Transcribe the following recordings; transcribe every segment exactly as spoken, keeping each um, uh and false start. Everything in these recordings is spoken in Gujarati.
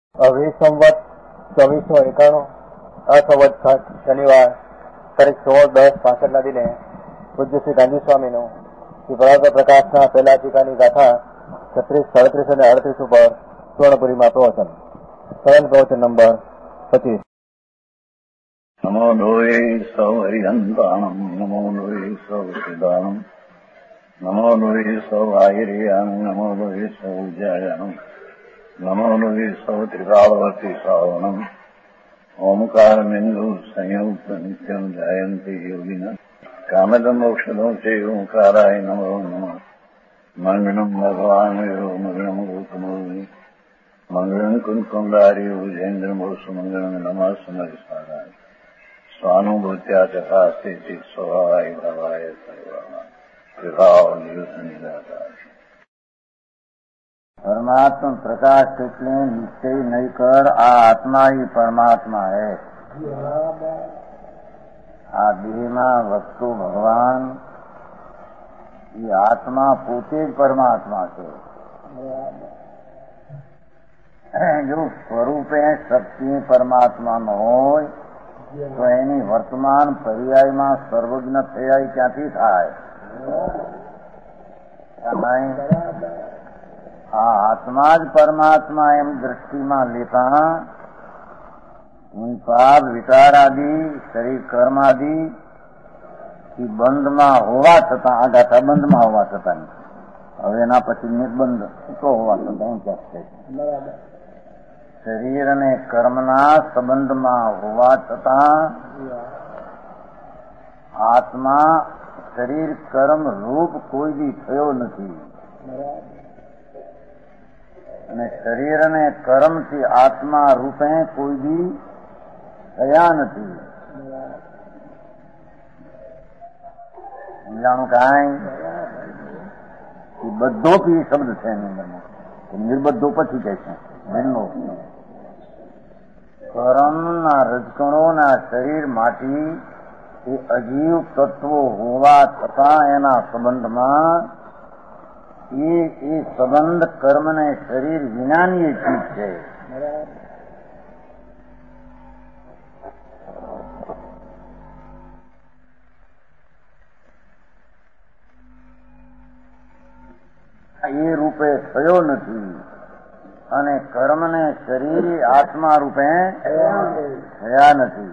વીસ સંવત ચોવીસો એકાણું અસંવત શનિવાર તારીખ સોળ દસ પાસઠ ના દિને પૂજ્ય શ્રી ગાંધી સ્વામીનું શ્રી પરાગર પ્રકાશના પહેલા ટીકાની ગાથા છત્રીસ સાડત્રીસ અને અડત્રીસ ઉપર સુવર્ણપુરીમાં પ્રવચન. સરળ પ્રવચન નંબર પચીસ. નમો લોહે સૌ હરિહંતાણમ નમો લોહે સૌ સિદ્ધાણમ નમો લોહે સૌ આયર્યાણમ નમો લોહે સૌ ઉજાયાણમ નમો લોહે સૌ ત્રિકાળવતી શ્રાવણમ ઓમકાર બિંદુ સંયુક્ત નિત્યમ જાયંતી યોગિના કામદમ મોક્ષદો છે ઓંકારાય નમો નમઃ. મંગળમ ભગવાન મંગળમ ગૌતમોની મંગળમ કુંકુંડારી ભુજેન્દ્રમો સુમંગળમ નમઃ સમરિસારાય સ્વાનુભૂત્યા ચકાસ્તે ચિત સ્વભાવાય ભાવાય સર્વાના વિભાવ નિયુત નિરાકાર. परमात्मा प्रकाश એટલે નિશ્ચય નહીં કર આ આત્મા ही परमात्मा है. આ દેહમાં વસ્તુ ભગવાન એ આત્મા પોતે જ પરમાત્મા છે. જો સ્વરૂપે શક્તિ પરમાત્મા નો હોય તો એની વર્તમાન પર્યાયમાં સર્વજ્ઞ થયા ક્યાંથી થાય? આ આત્મા જ પરમાત્મા એમ દ્રષ્ટિમાં લેતા પાપ વિકાર આદિ શરીર કર્મ આદિ બંધમાં હોવા છતાં આ ગાથા બંધમાં હોવા છતાં હવે એના પછી નિર્બંધ તો હોવા છતાં એમ ક્યાં છે શરીર અને કર્મના સંબંધમાં હોવા છતાં આત્મા શરીર કર્મ રૂપ કોઈ દી થયો નથી અને શરીર અને કર્મથી આત્મા રૂપે કોઈ દી થયા નથી. સમજાણું કાંઈ? બધો પી શબ્દ છે એની અંદર નિર્બદ્ધો પછી કહે છે એમનો કર્મના રજકણોના શરીરમાંથી એ અજીવ તત્વો હોવા છતાં એના સંબંધમાં એ એ સંબંધ કર્મ ને શરીર વિનાની ચીજ છે. એ રૂપે થયો નથી અને કર્મ ને શરીર આત્મા રૂપે થયા નથી.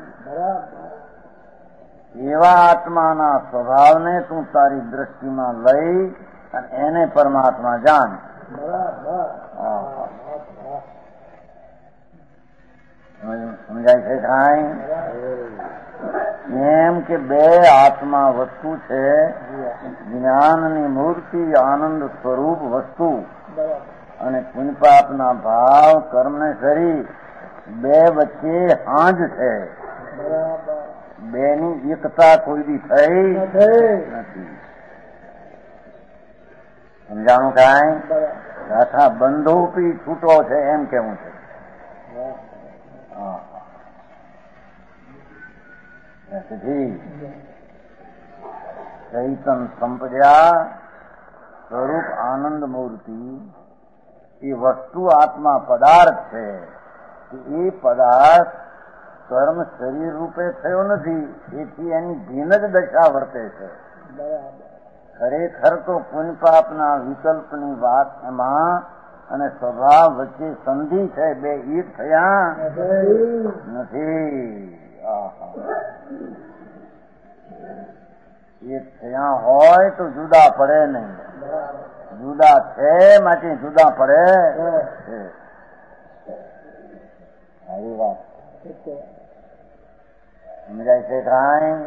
એવા આત્માના સ્વભાવને તું તારી દ્રષ્ટિમાં લઈ અને એને પરમાત્મા જાણ. સમજાય છે કાંઈ? એમ કે બે આત્મા વસ્તુ છે, જ્ઞાનની મૂર્તિ આનંદ સ્વરૂપ વસ્તુ અને પુણ્યપાપના ભાવ કર્મને શરીર બે વચ્ચે હાંજ છે. બેની એકતા કોઈ દી થઈ નથી. સમજાણું કાંઈ? ગાથા બંધોપી છૂટો છે એમ કેવું છે. ચૈતન સંપદ્યા સ્વરૂપ આનંદ મૂર્તિ એ વસ્તુ આત્મા પદાર્થ છે. એ પદાર્થ કર્મ શરીર રૂપે થયો નથી, એથી એની ભિન્ન જ દશા વર્તે છે. ખરેખર તો પુણ્યપાપના વિકલ્પની વાત એમાં અને સ્વભાવ વચ્ચે સંધિ છે, બે એક થયા નથી. એક થયા હોય તો જુદા પડે નહીં, જુદા છે માટે જુદા પડે છે. આવી વાત સમજાય છે કાંઈ?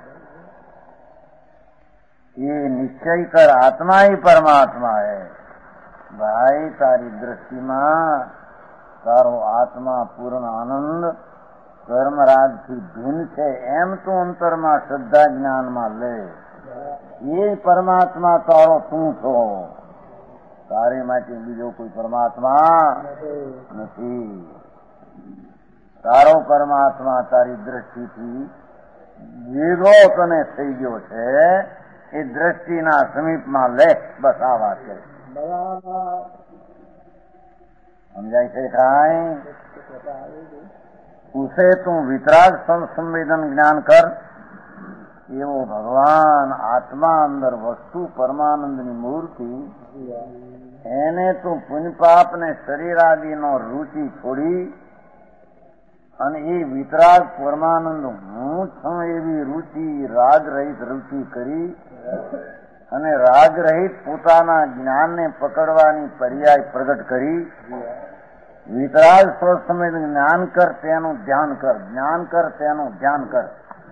ये निश्चय कर आत्मा ही परमात्मा है. भाई तारी दृष्टिમાં તારો આત્મા પૂર્ણ આનંદ કર્મરાગ થી ભિન્ન છે એમ તું અંતરમાં શ્રદ્ધા જ્ઞાનમાં લે. એ પરમાત્મા તારો તું છો, તારે માટે બીજો કોઈ પરમાત્મા નથી. તારો પરમાત્મા તારી દ્રષ્ટિથી ભેગો તને થઈ ગયો છે, એ દ્રષ્ટિના સમીપમાં લે. બસ આ વાત છે. સમજાય છે કાંઈ? उसे तू वितराग संवेदन ज्ञान कर एवो भगवान आत्मा अंदर वस्तु परमानंदनी मूर्ति એને તું પુણ્ય પાપ ને શરીર આદિ નો રૂચિ છોડી અને એ વિતરાગ પરમાનંદ હું છું એવી રૂચિ રાગ રહિત રૂચિ કરી અને રાગ રહિત પોતાના જ્ઞાનને પકડવાની પર્યાય પ્રગટ કરી વિતરાગ સ્વસમેત જ્ઞાન કર તેનું ધ્યાન કર જ્ઞાન કર તેનું ધ્યાન કર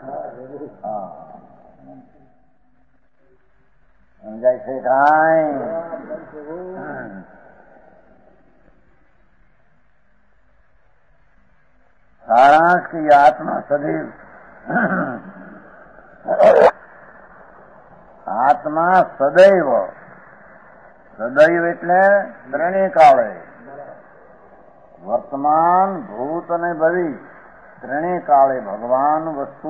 સમજાય છે કાંઈ સારાંશ की आत्मा सदैव આત્મા સદૈવ સદૈવ એટલે ત્રણેય કાળે વર્તમાન ભૂત અને ભવિષ્ય ત્રણેય કાળે ભગવાન વસ્તુ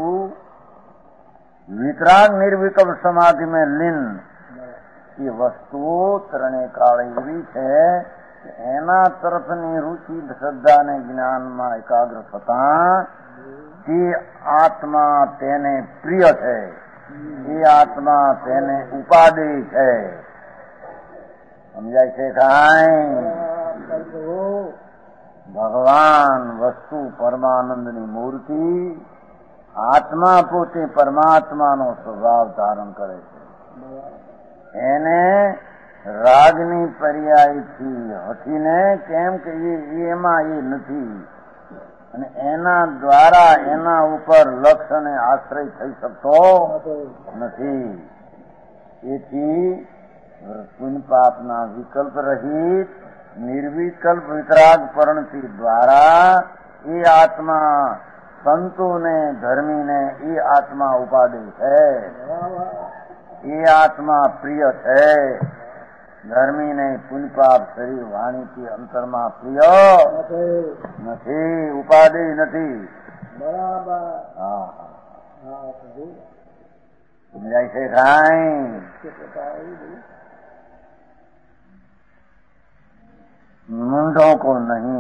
વિતરાગ નિર્વિકલ્પ સમાધિ में લીન એ વસ્તુઓ ત્રણેય કાળે એવી છે એના તરફની રુચિ શ્રદ્ધા અને જ્ઞાનમાં એકાગ્ર થતા તે આત્મા તેને પ્રિય છે એ આત્મા તેને ઉપાદેય છે સમજાય છે કાંઈ ભગવાન વસ્તુ પરમાનંદની મૂર્તિ આત્મા પોતે પરમાત્માનો સ્વભાવ ધારણ કરે છે એને રાગની પર્યાયથી હટીને કેમ કે એમાં એ નથી અને એના દ્વારા એના ઉપર લક્ષ અને આશ્રય થઈ શકતો નથી એથી પુણ્ય પાપના વિકલ્પ રહિત નિર્વિકલ્પ વિતરાગ પરણતિ દ્વારા એ આત્મા સંતોને ધર્મીને એ આત્મા ઉપાડે છે એ આત્મા પ્રિય છે ધર્મી ને પુણ્ય પાપ શરીર વાણીથી અંતરમાં પ્રિય નથી ઉપાધિ નથી બરાબર હા સમજાય છે કાંઈ मुंडों को नहीं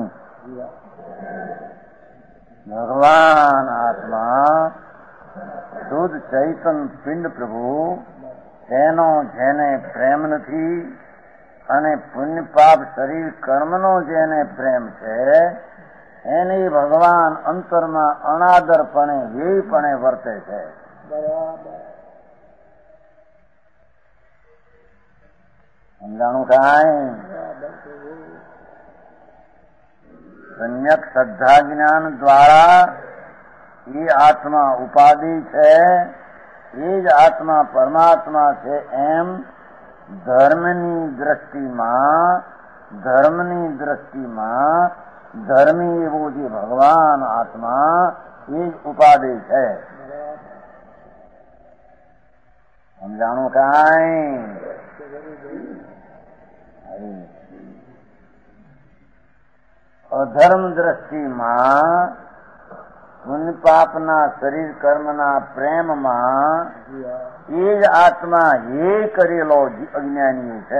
भगवान आत्मा शुद्ध चैतन पिंड प्रभु તેનો જેને પ્રેમ નથી અને પુણ્ય પાપ શરીર કર્મનો જેને પ્રેમ છે એને ભગવાન અંતરમાં અનાદરપણે વ્યયપણે વર્તે છે સમજાણું કાંઈ સમ્યક શ્રદ્ધા જ્ઞાન દ્વારા એ આત્મા ઉપાધિ છે એ જ આત્મા પરમાત્મા છે એમ ધર્મની દ્રષ્ટિમાં ધર્મની દ્રષ્ટિમાં ધર્મી એવો જે ભગવાન આત્મા એ જ ઉપાધિ છે સમજાણું કાંઈ અધર્મ દ્રષ્ટિમાં પુણ્ય પાપના શરીર કર્મના પ્રેમમાં એ જ આત્મા એ કરેલો અજ્ઞાની છે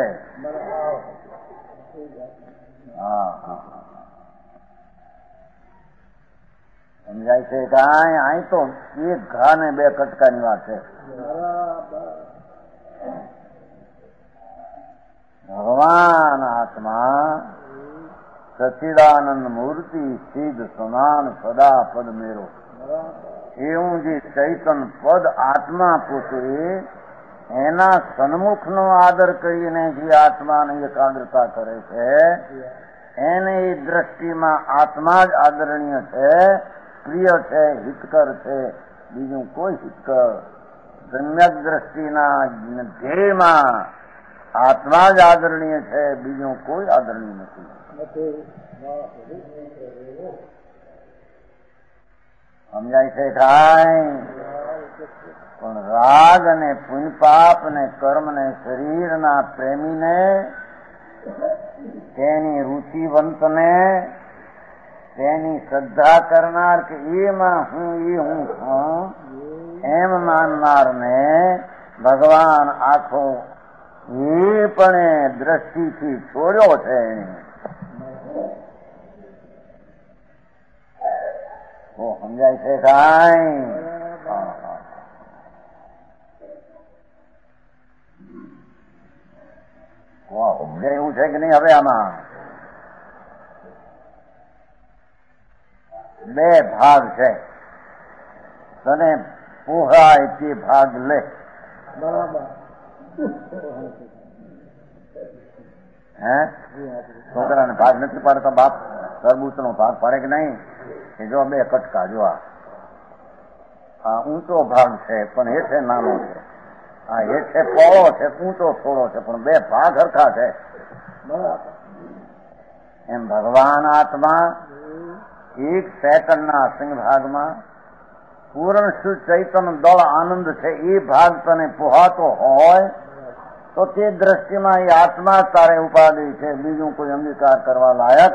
સમજાય છે કાંઈ અહીં તો એક ઘા ને બે કટકાની વાત છે ભગવાન આત્મા સચ્ચિદાનંદ મૂર્તિ સિદ્ધ સમાન સદા પદ મેરો એવું જે ચૈતન પદ આત્મા પોતે એના સન્મુખનો આદર કરીને જે આત્માની એકાગ્રતા કરે છે એને એ દ્રષ્ટિમાં આત્મા જ આદરણીય છે પ્રિય છે હિતકર છે બીજું કોઈ હિતકર સમ્યક દ્રષ્ટિના ધ્યેયમાં આત્મા જ આદરણીય છે બીજું કોઈ આદરણીય નથી સમજાય છે કાંઈ પણ રાગ અને પુણ્ય પાપ ને કર્મ ને શરીરના પ્રેમીને તેની રુચિવંતને તેની શ્રદ્ધા કરનાર કે એમાં હું એ હું છું એમ માનનારને ભગવાન આખો એ પણ દ્રષ્ટિથી છોડ્યો છે સમજાય છે કાંઈ? સમજાયું છે કે નહીં? હવે આમાં બે ભાગ છે. તને પોહાય તે ભાગ લે. બરાબર. હે છોકરાને ભાગ નથી પાડતા બાપ? તરબૂચ નો ભાગ પાડે કે નહીં? એ જો બે કટકા જો આ ઊંચો ભાગ છે પણ હેઠે નાનો છે. આ હેઠે પોળો છે, ઊંચો થોડો છે, પણ બે ભાગ હરખા છે. એમ ભગવાન આત્મા એક સેકન્ડના સિંહ ભાગમાં પૂર્ણ શુદ્ધ ચૈતન્ય દળ આનંદ છે. એ ભાગ તને પોહાતો હોય તો તે દ્રષ્ટિમાં એ આત્મા તારે ઉપાધિ છે, બીજું કોઈ અંગીકાર કરવા લાયક.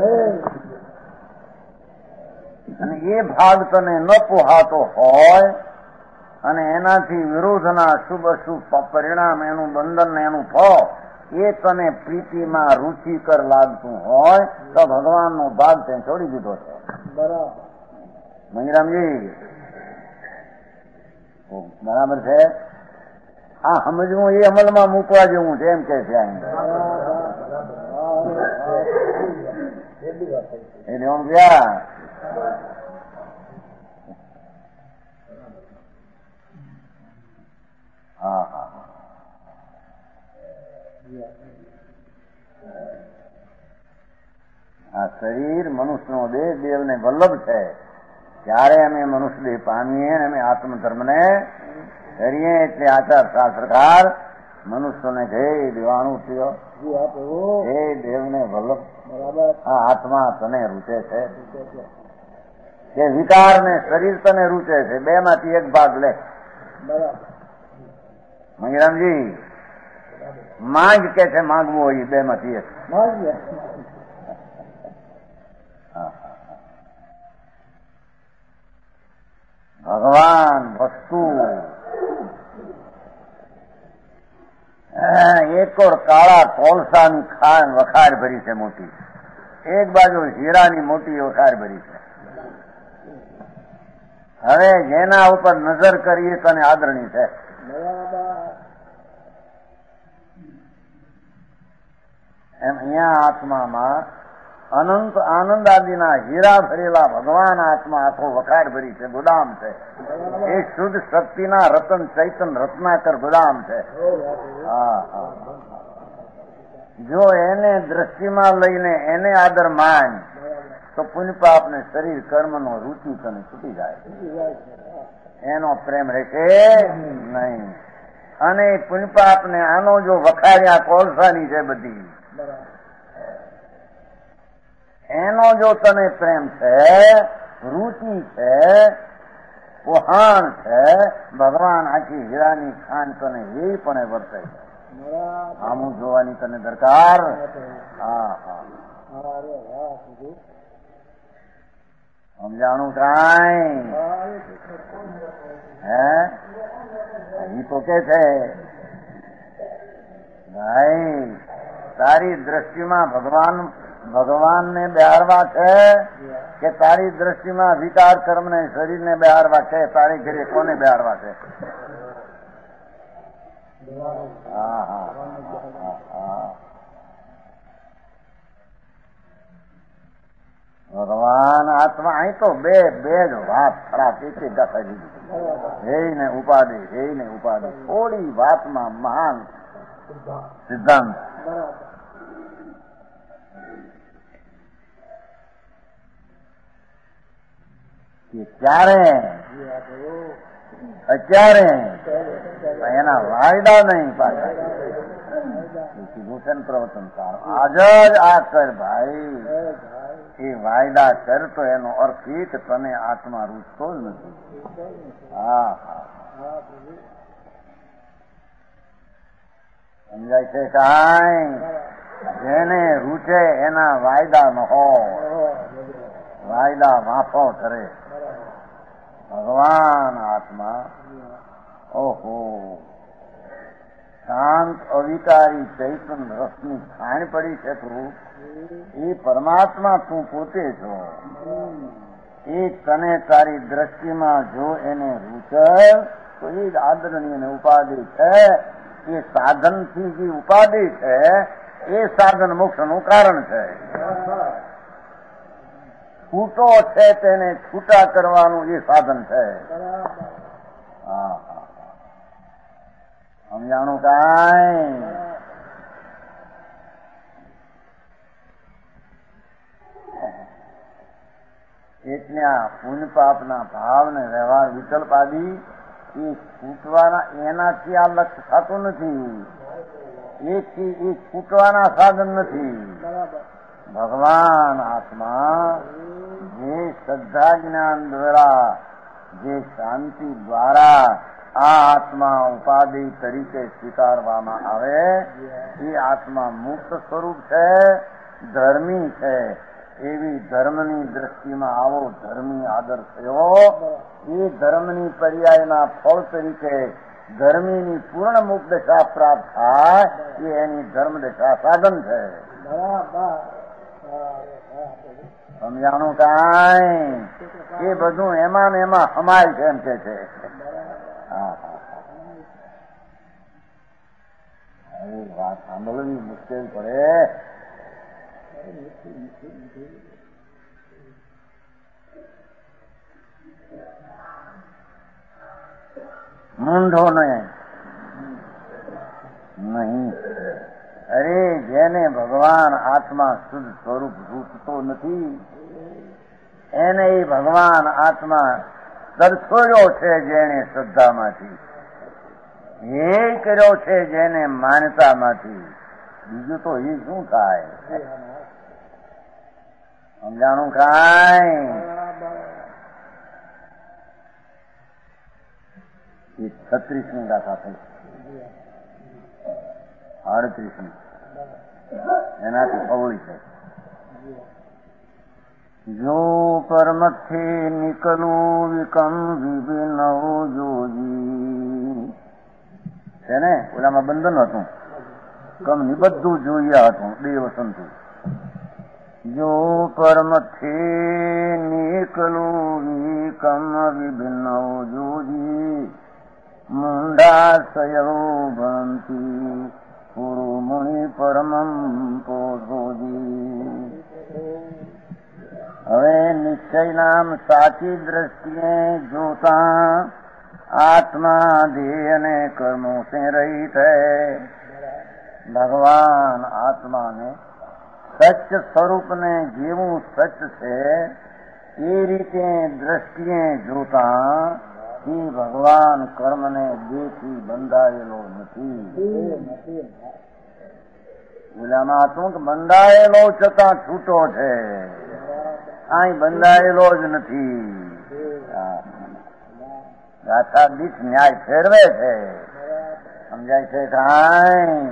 અને એ ભાગ તને ન પોહાતો હોય અને એનાથી વિરોધના શુભ અશુભ પરિણામ, એનું બંધન, એનું ફળ એ તને પ્રીતિમાં રુચિકર લાગતું હોય તો ભગવાનનો ભાગ તે છોડી દીધો છે. બરાબર. મંગરામજી બરાબર છે? આ સમજવું એ અમલમાં મૂકવા જેવું છે, એમ કે છે. એટલે હું ગયા હા હા આ શરીર મનુષ્યનો દેહ દેવને વલ્લભ છે. ત્યારે અમે મનુષ્ય દેહ પામીએ અમે આત્મધર્મને કરીએ એટલે આચાર શાસ્ત્રકાર મનુષ્યને જય દેવાનું થયો. હે દેવને વલ્લભ, આ આત્મા તને રૂચે છે કે વિકાર ને શરીર તને રૂચે છે? બે માંથી એક ભાગ લે. મંગરામજી માંગ કે છે, માંગવું હોય બે માંથી એક. ભગવાન વસ્તુ એક ઓર કાળા કોલસાની ખાન વખાર ભરી છે મોટી, એક બાજુ હીરાની મોટી વખાર ભરી છે. હવે જેના ઉપર નજર કરીએ તને આદરણી છે. એમ અહીંયા આત્મામાં અનંત આનંદ આદિના હીરા ભરેલા ભગવાન આત્મા આખો વખાર ભરી છે, ગુદામ છે. એ શુદ્ધ શક્તિના રતન ચૈતન રત્નાકર ગુદામ છે. હા હા જો એને દ્રષ્ટિમાં લઈને એને આદર માન તો પુણ્યપાપ ને શરીર કર્મનો રુચિ તને છૂટી જાય. એનો પ્રેમ રહેશે નહીં. અને પુણ્યપાપ ને આનો જો વખાર્યા કોલસાની છે બધી, એનો જો તને પ્રેમ છે, રુચિ છે, પોહાણ છે, ભગવાન આખી હીરાની ખાન તને એ પણ વર્તે છે. આમું જોવાની તને દરકાર. હા હા સમજાણું કાંઈ? હે એ તો કે છે ભાઈ તારી દ્રષ્ટિમાં ભગવાન ભગવાનને બેહારવા છે કે તારી દ્રષ્ટિમાં વિકાર કર્મને શરીરને બેહારવા છે? તારી ઘરે કોને બેહારવા છે? હા હા હા ભગવાન આત્મા. અહીં તો બે બે જ વાત ખરાબ એક એક ગાથા દીધી. હે ને ઉપાધિ, હે ને ઉપાધિ. થોડી વાતમાં મહાન સિદ્ધાંત. ક્યારે અત્યારે એના વાયદા નહીં પાછા ભૂષણ પ્રવચન સાર આજ જ આ કર ભાઈ. એ વાયદા કર તો એનો અર્થ એ કે તને આત્મા રૂચતો જ નથી. હા હા સમજાય છે કાંઈ? જેને રૂચે એના વાયદા ન હોય, વાયદા માફો કરે. ભગવાન આત્મા ઓહો શાંત અવિકારી ચૈતન રસની ખાણ પડી છે. તું એ પરમાત્મા તું પોતે છો. એ તને તારી દ્રષ્ટિમાં જો એને રૂચે તો એ જ આદરણીય ને ઉપાધિ છે. એ સાધનથી જે ઉપાધિ છે એ સાધન મોક્ષનું કારણ છે. છૂટો છે તેને છૂટા કરવાનું એ સાધન છે. હા હા સમજાણું કાંઈ? એટલે આ પુણ્ય પાપના ભાવ ને વ્યવહાર વિકલ્પ આદિ એ છૂટવાના એનાથી આ લક્ષ્ય થતું નથી. એથી એ છૂટવાના સાધન નથી. ભગવાન આત્મા જે શ્રદ્ધા જ્ઞાન દ્વારા જે શાંતિ દ્વારા આ આત્મા ઉપાધિ તરીકે સ્વીકારવામાં આવે એ આત્મા મુક્ત સ્વરૂપ છે, ધર્મી છે. એવી ધર્મની દ્રષ્ટિમાં આવો ધર્મી આદર થયો. એ ધર્મની પર્યાયના ફળ તરીકે ધર્મીની પૂર્ણ મુક્ત દશા પ્રાપ્ત થાય એ એની ધર્મ દશા સાધન છે. સમજાણું કાંઈ? એ બધું એમાં ને એમાં હમાય છે એમ કે છે. હા હા વાત સાંભળવી મુશ્કેલ પડે. મૂંઢો નહીં. અરે જેને ભગવાન આત્મા શુદ્ધ સ્વરૂપ રૂપતો નથી એને એ ભગવાન આત્મા દર્શોયો છે. જેને શ્રદ્ધામાંથી એ કર્યો છે, જેને માન્યતામાંથી. બીજું તો એ શું થાય? સમજાણું કાંઈ? એ છત્રીસમી ગાથા થઈ, આડત્રીસમી એનાથી પવળી છે. જો પરમથી નીકળું વિકમ વિભિન્ન જોજી છે ને. ઓલામાં બંધન હતું, કમ ની બધું જોયા હતું બે વસંતું. જો પરમથી નીકળું વિકમ વિભિન્ન જોજી મુંડાશયો ભંતી પુરુ મુનિ પરમં પોષોજી. હવે નિશ્ચય નામ સાચી દ્રષ્ટિએ જોતા આત્મા દેહ અને કર્મો સે રહિત હૈ. ભગવાન આત્માને સચ્ચ સ્વરૂપને જેવું સચ્ચ છે એ રીતે દ્રષ્ટિએ જોતા એ ભગવાન કર્મને દેહથી બંધાયેલો નથી. ઓલામાં હતું કે બંધાયેલો છતાં છૂટો છે, અહીં બંધાયેલો જ નથી. ગાથા દીઠ ન્યાય ફેરવે છે. સમજાય છે કાંઈ?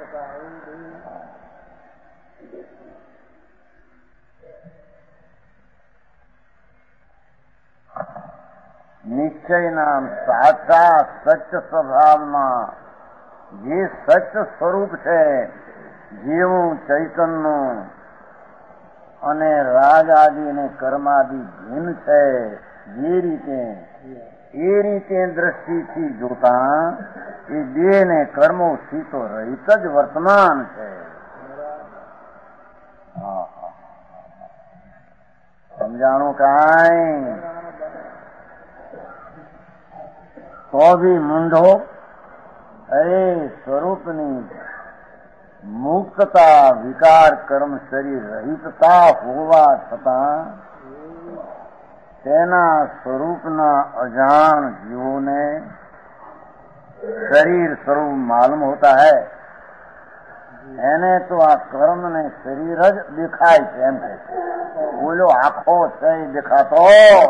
નિશ્ચયના સાચા સચ્ચ સ્વભાવમાં જે સચ્ચ સ્વરૂપ છે, જેવું ચૈતનનું અને રાગ આદિ અને કર્માદિ ભિન્ન છે, જે રીતે એ રીતે દ્રષ્ટિથી જોતા એ દેહ ને કર્મો થી રહિત જ વર્તમાન છે. સમજાણું કાંઈ? તો ભી મૂંઢો અરે સ્વરૂપની મુક્તતા વિકાર કર્મ શરીર રહિતતા હોવા છતાં તેના સ્વરૂપના અજાણ જીવોને શરીર સ્વરૂપ માલુમ હોતા હૈ. એને તો આ કર્મ ને શરીર જ દેખાય છે એમ કે બોલો આખો છે દેખાતો.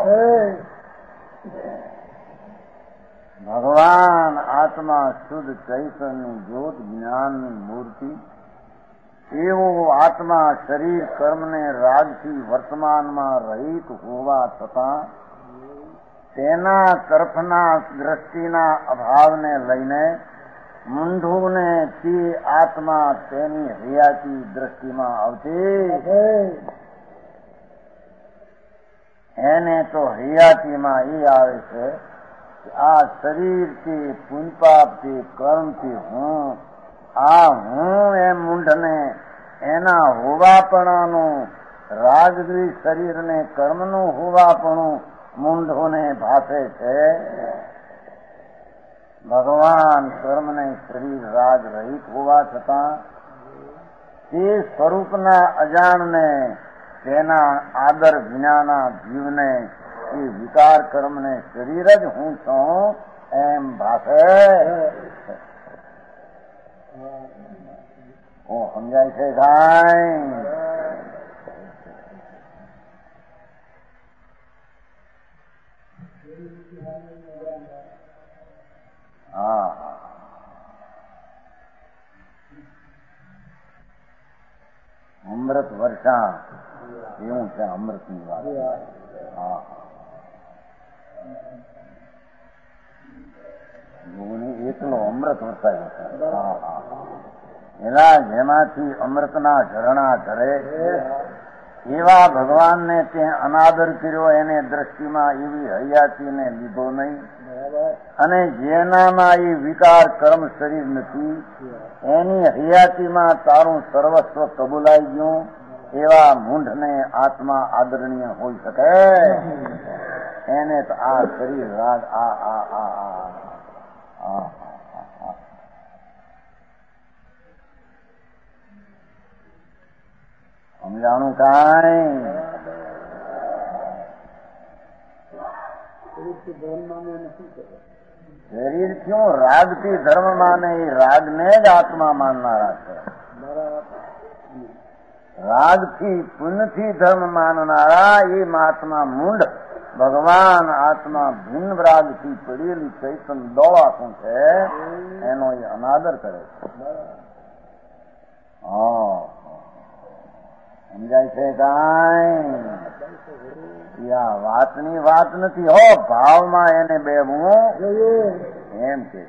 ભગવાન આત્મા શુદ્ધ ચૈતન્ય જ્યોત જ્ઞાનની મૂર્તિ એવો આત્મા શરીર કર્મને રાગથી વર્તમાનમાં રહિત હોવા છતાં તેના તરફના દ્રષ્ટિના અભાવને લઈને મૂંઢોને તે આત્મા તેની હયાતી દ્રષ્ટિમાં આવતી. એને તો હયાતીમાં એ આવે છે કે આ શરીરથી પુણ્યપાપથી કર્મથી હું આ હું એ મૂંઢને એના હોવાપણાનું રાજદ્વેષ શરીરને કર્મનું હોવાપણું મૂંઢોને ભાસે છે. ભગવાન કર્મને શરીર રાગ રહિત હોવા છતાં તે સ્વરૂપના અજાણને તેના આદર વિનાના જીવને એ વિકાર કર્મને શરીર જ હું છું એમ ભાષે. હું સમજાય છે ભાઈ? હા અમૃત વર્ષા એવું છે અમૃતની વાત. હા એટલો અમૃત વરસાય છે. હા હા એના જેમાંથી અમૃતના ઝરણા ઝરે એવા ભગવાનને તે અનાદર કર્યો. એને દ્રષ્ટિમાં એવી હયાતીને લીધો નહીં અને જેનામાં એ વિકાર કર્મ શરીર નથી એની હયાતીમાં તારું સર્વસ્વ કબૂલાઈ ગયું. એવા મૂંઢને આત્મા આદરણીય હોઈ શકે? એને તો આ શરીર રાગ આ આ આ આ સમજાણું કાંઈ? શરીર ક્યું રાગથી ધર્મ માને? એ રાગને જ આત્મા માનનારા છે. રાગથી પુણ્યથી ધર્મ માનનારા એ મહાત્મા મૂંઢ ભગવાન આત્મા ભિન્ન રાગથી પડેલી ચૈતન દોડાતું છે એનો એ અનાદર કરે છે. હા સમજાય છે કાંઈ? આ વાતની વાત નથી હો, ભાવમાં એને બેવું એમ કે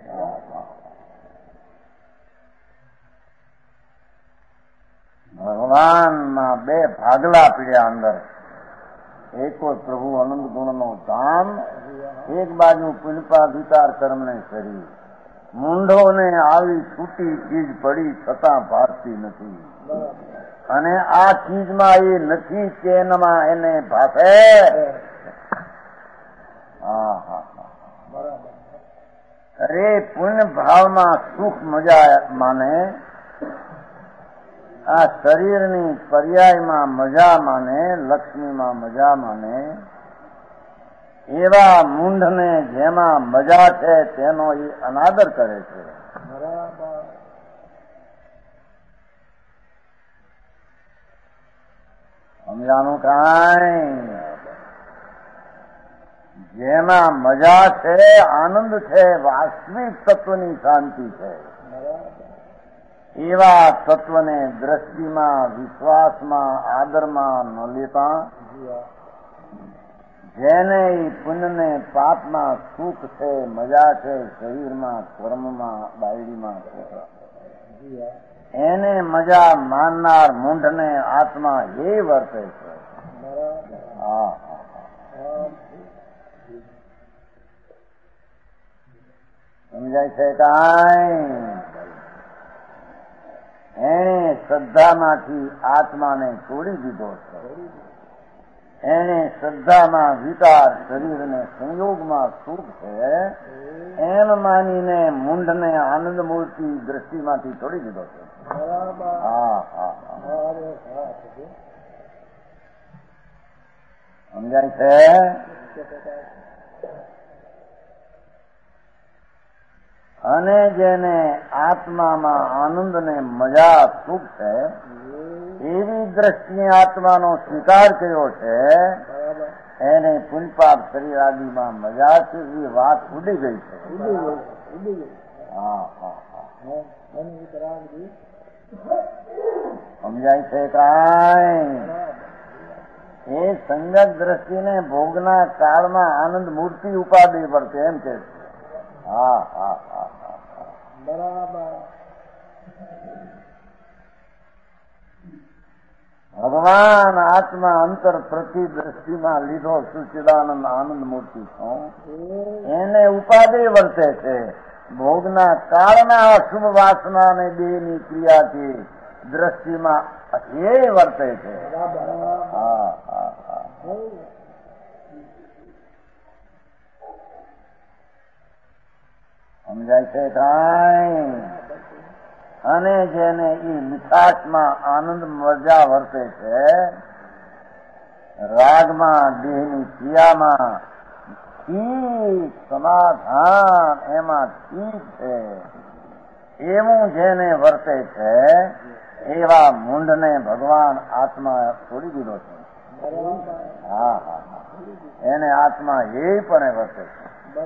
ભગવાનમાં બે ભાગલા પીડ્યા અંદર. એકો પ્રભુ અનંત ગુણનો ધામ, એક બાજુ પુણ્યપાપ વિકાર કર્મને શરીર. મૂંઢોને આવી છૂટી ચીજ પડી છતાં ભાસતી નથી અને આ ચીજમાં એ નથી કે એનામાં એને ભાસે. હા હા અરે પુણ્ય ભાવમાં સુખ મજા માને, આ શરીરની પર્યાયમાં મજા માને, લક્ષ્મીમાં મજા માને. એવા મૂંઢને જેમાં મજા છે તેનો એ અનાદર કરે છે. સમજાનું કાંઈ? જેમાં મજા છે, આનંદ છે, વાસ્તવિક તત્વની શાંતિ છે, એવા તત્વને દ્રષ્ટિમાં, વિશ્વાસમાં, આદરમાં ન લેતા જેને પુણ્યને પાપમાં સુખ છે, મજા છે, શરીરમાં, કર્મમાં, બાયડીમાં એને મજા માનનાર મૂંઢને આત્મા એ વર્તે છે. હા સમજાય છે કાંઈ? એને શ્રદ્ધામાંથી આત્માને તોડી દીધો છે. એને શ્રદ્ધામાં વિકાર શરીરને સંયોગમાં સુખ છે એમ માનીને મૂંઢને આનંદ મૂર્તિ દ્રષ્ટિમાંથી તોડી દીધો છે. હા હા સમજાય છે? અને જેને આત્મામાં આનંદ ને મજા સુખ છે એવી દ્રષ્ટિએ આત્માનો સ્વીકાર કર્યો છે, એને પુણ્યપાપ શરીર આદિમાં મજા છે એ વાત ઉડી ગઈ છે. હા હા હા સમજાય છે કાંઈ? એ સંગત દ્રષ્ટિને ભોગના કાળમાં આનંદ મૂર્તિ ઉપાધિ પડશે એમ કે છે. હા હા હા હા બરાબર. ભગવાન આત્મા અંતર પ્રતિ દ્રષ્ટિમાં લીધો સુચિદાનંદ આનંદ મૂર્તિ છું એને ઉપાધિ વર્તે છે. ભોગના કાળના અશુભ વાસના અને દેહની ક્રિયાથી દ્રષ્ટિમાં એ વર્તે છે. હા હા હા સમજાય છે કાંઈ? અને જેને એ મીઠાશમાં આનંદ મજા વર્તે છે, રાગમાં દેહની ક્રિયામાં ઠીક સમાધાન એમાં ઠીક છે એવું જેને વર્તે છે એવા મૂંઢને ભગવાન આત્મા છોડી દીધો છે. હા હા હા એને આત્મા એ પણ વર્તે છે.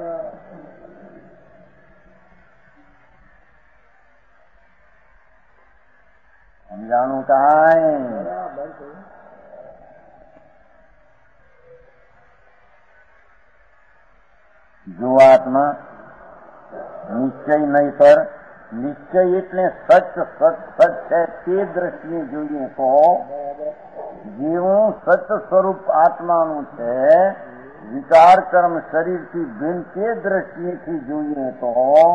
સમજાણું કાંઈ? જો આત્મા નિશ્ચય નહીતર, નિશ્ચય એટલે સચ સચ સચ છે તે દ્રષ્ટિએ જોઈએ તો જેવું સચ સ્વરૂપ આત્માનું છે, વિકાર કર્મ શરીરથી ભિન્ન તે દ્રષ્ટિએથી જોઈએ તો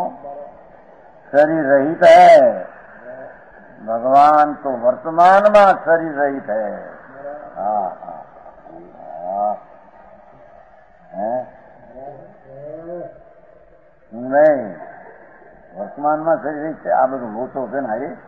શરીર રહિત है. भगवान तो वर्तमान में शरीर रहित है. हाँ हाँ हाँ नहीं, वर्तमान में शरीर रहित है. आ બધું લોચો છે ને એ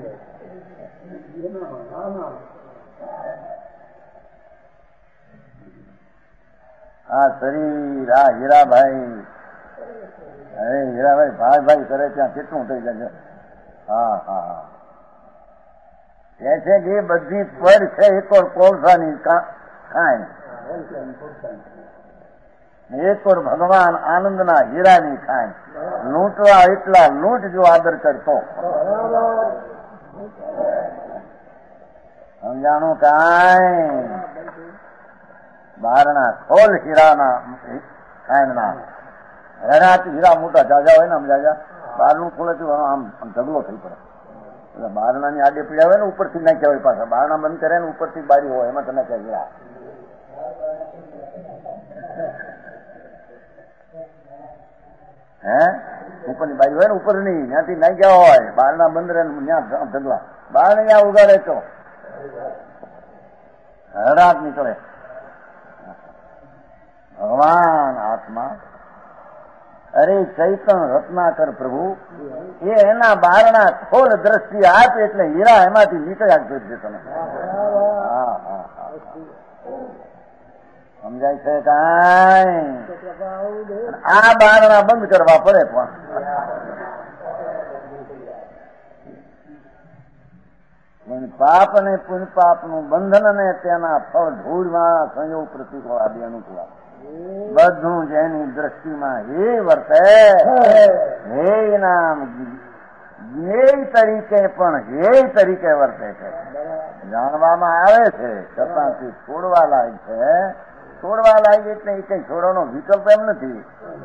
આ શરીર આ હીરાભાઈ અરે હીરાભાઈ ભાઈ ભાઈ કરે ત્યાં કેટલું થઈ જાય. હા હા હા કે છે કે બધી પડ છે એક ઓર કોલસાની ખાય, એક ઓર ભગવાન આનંદના હીરાની ખાય. લૂંટવા એટલા લૂંટ જો આદર કરતો. સમજાણું કાંઈ? બહારના ખોલ હીરાના ખાયના હેરાત હીરા મોટા જાજા હોય ને આમ જાજા બહારનું ખોલે આમ ઢગલો થઈ પડે. એટલે બહારણાની આડે પીડ્યા હોય ને ઉપરથી નાખ્યા હોય પાછા. બહારણા બંધ કરે ને ઉપરથી બારી હોય એમાં તમે ક્યાં ગયા હે ઉપરની બારી હોય ને ઉપર ની ત્યાંથી નાખ્યા હોય બહારણા બંધ રહે ત્યાં ઢગલા બહાર ત્યાં ઉગાડે તો હરાત નીકળે. ભગવાન આત્મા અરે ચૈતન રત્નાકર પ્રભુ એ એના બારણા ખોલ દ્રષ્ટિ આપે એટલે હીરા એમાંથી નીકળ્યા કરશે. તમે હા હા સમજાય છે કાંઈ? આ બારણા બંધ કરવા પડે પણ પાપ અને પુણ્ય પાપનું બંધન અને તેના ફળ ધૂળમાં સંયોગ પ્રતિકોળ આદિ અનુકૂળ બધું જેની દ્રષ્ટિમાં એ વર્તે હે નામ જ્ઞેય તરીકે પણ હે તરીકે વર્તે છે. જાણવામાં આવે છે છતાંથી છોડવા લાયક છે. છોડવા લાયક એટલે એ કઈ છોડવાનો વિકલ્પ એમ નથી.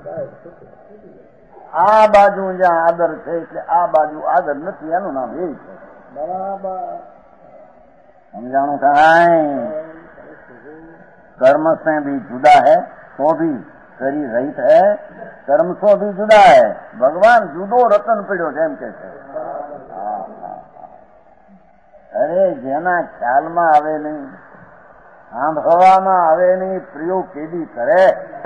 આ બાજુ જ્યાં આદર છે એટલે આ બાજુ આદર નથી એનું નામ એ છે. બરાબર સમજાણું કાંઈ? कर्म से भी जुदा है तो भी शरीर रहित है, कर्म से भी जुदा है. भगवान जुदो रतन પડ્યો છે એમ કે છે. અરે જેના ખ્યાલમાં આવે નહીં, સાંભળવામાં આવે નહીં, પ્રયોગ કેદી કરે?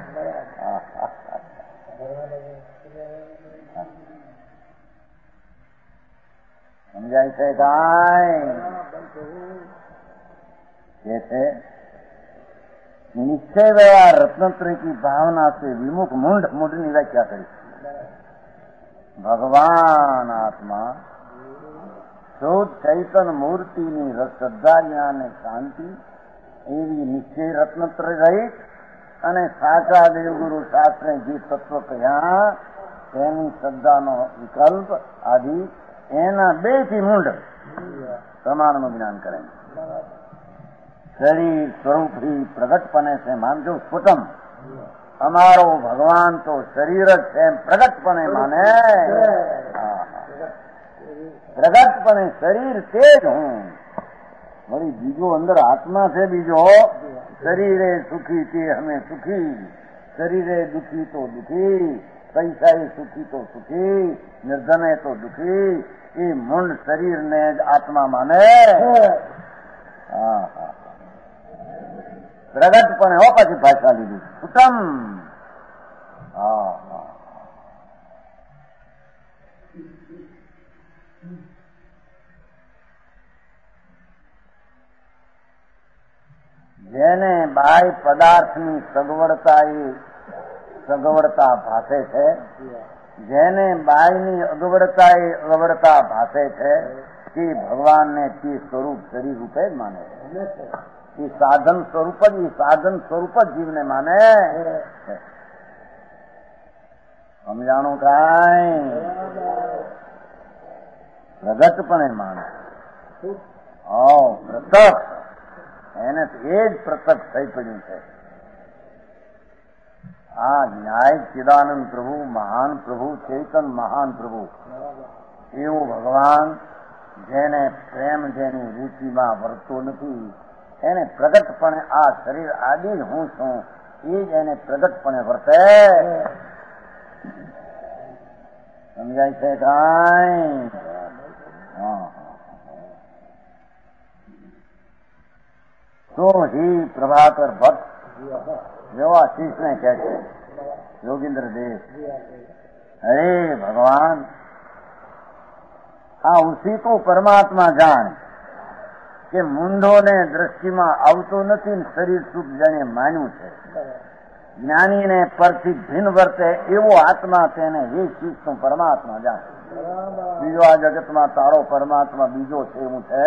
સમજાય છે કાંઈ? કે છે निश्चय व्यवहार रत्नत्र की भावना से विमुख मूढ़ मूढ़ ની વ્યાખ્યા કરી. ભગવાન આત્મા શુદ્ધ ચૈતન મૂર્તિની શ્રદ્ધા જ્ઞાન અને શાંતિ એવી નિશ્ચય રત્નત્ર રહિત અને સાચા દેવગુરુ શાસ્ત્રે જે તત્વ કહ્યા તેની શ્રદ્ધાનો વિકલ્પ આદિ એના બે થી મૂંઢ પ્રમાણનું જ્ઞાન કરે. शरीर स्वरूप ही प्रगटपने से मानજો સ્ફુટમ અમારો ભગવાન તો શરીર જ છે પ્રગટપણે માને. પ્રગટપણે શરીર તે જ હું વળી બીજો અંદર આત્મા છે બીજો, શરીરે સુખી તે અમે સુખી, શરીરે દુઃખી તો દુઃખી, પૈસાએ સુખી તો સુખી, નિર્ધને તો દુઃખી, એ મૂળ શરીરને જ આત્મા માને. હા હા પ્રગટપણે હો પાછી ભાષા લીધી ઉત્તમ. હા હા જેને બાહ્ય પદાર્થની સગવડતા એ સગવડતા ભાષે છે, જેને બાહ્યની અગવડતા એ અગવડતા ભાષે છે, તે ભગવાનને તે સ્વરૂપ શરીર રૂપે જ માને છે. એ સાધન સ્વરૂપ જ એ સાધન સ્વરૂપ જ જીવને માને. સમજાણું કાંઈ? પ્રગટપણે માને. ઓ પ્રત્યક્ષ એને એ જ પ્રત્યક્ષ થઈ પડ્યું છે. આ ન્યાય ચિદાનંદ પ્રભુ, મહાન પ્રભુ, ચૈતન મહાન પ્રભુ, એવું ભગવાન જેને પ્રેમ જેની રૂચિમાં વર્તો નથી, એને પ્રગટપણે આ શરીર આદિ જ હું છું, એ જ એને પ્રગટપણે વર્તે. સમજાય છે કાંઈ? હા તો હિ પ્રભાકર ભટ્ટ જેવા શિષ્યને કહે છે યોગીન્દ્ર દેવ, અરે ભગવાન આ ઉસી તો પરમાત્મા જાણ કે મૂંઢોને દ્રષ્ટિમાં આવતો નથી ને શરીર સુખ જાણે માન્યું છે. જ્ઞાનીને પરથી ભિન્ન વર્તે એવો આત્મા તેને હે શિષ્ય પરમાત્મા જાણ. બીજો આ જગતમાં તારો પરમાત્મા બીજો છે એવું છે.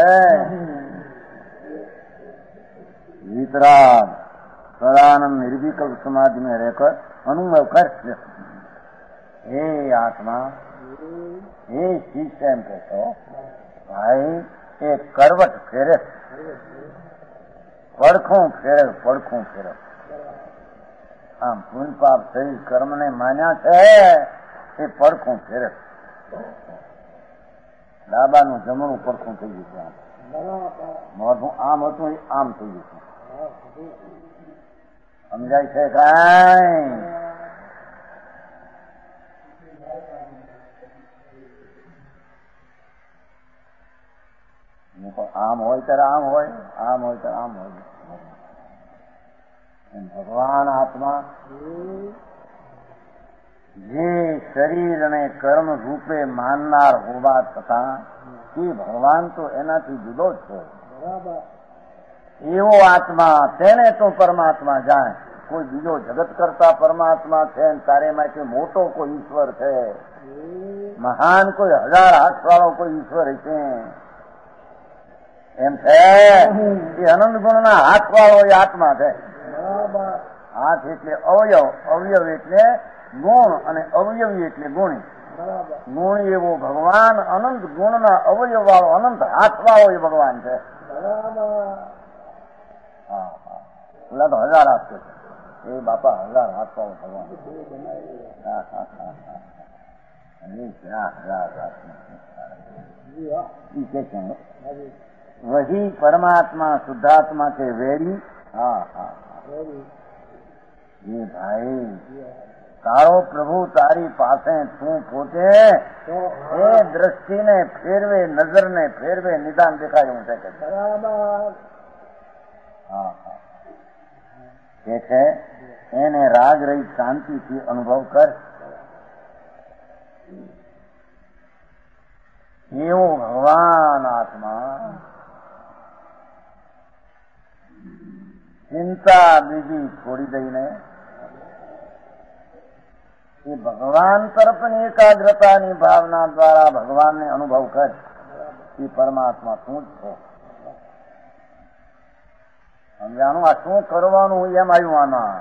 વિતરાગ સદાનંદ નિર્વિકલ્પ समाधि में रहकर अनुभव कर. हे आत्मा, हे शिष्य एम कहते भाई એ કરવટ ફેરે, પડખું ફેરે, પડખું ફેરે. આમ પુન પાપ શરીર કર્મને માન્યા છે એ પડખું ફેરે. ડાબાનું જમણું પડખું થઈ ગયું છે. મોઢું આમ હતું એ આમ થઈ ગયું છે. સમજાય છે કાંઈ? આમ હોય ત્યારે આમ હોય, આમ હોય ત્યારે આમ હોય. ભગવાન આત્મા જે શરીર અને કર્મ રૂપે માનનાર હોવા છતાં એ ભગવાન તો એનાથી જુદો જ છે. એવો આત્મા તેને તો પરમાત્મા જાણે. કોઈ બીજો જગત કરતા પરમાત્મા છે, તારે માટે મોટો કોઈ ઈશ્વર છે, મહાન કોઈ હજાર હાથ વાળો કોઈ ઈશ્વર છે એમ છે. એ અનંત ગુણના હાથ વાળો એ આત્મા છે. હાથ એટલે અવયવ, અવયવ એટલે ગુણ, અને અવયવી એટલે ગુણી. ગુણ એવો ભગવાન, અનંત ગુણના અવયવ વાળો, અનંત હાથ વાળો એ ભગવાન છે. હા હા પેલા તો હજાર હાથ છે એ બાપા, હજાર હાથ વાળો ભગવાન. હા હા હા હા હજાર હાથ કે છે વહી પરમાત્મા શુદ્ધાત્મા કે વેરી. હા હા એ ભાઈ તારો પ્રભુ તારી પાસે તું પોતે એ દ્રષ્ટિને ફેરવે, નજરને ફેરવે, નિદાન દેખાય હું છે. હા હા એ છે એને રાગ રહી શાંતિથી અનુભવ કર. એવો ભગવાન આત્મા ચિંતા બીજી છોડી દઈને એ ભગવાન તરફની એકાગ્રતાની ભાવના દ્વારા ભગવાનને અનુભવ કર. એ પરમાત્મા શું જ છે. સમજાણું? આ શું કરવાનું એમ આવ્યું આમાં.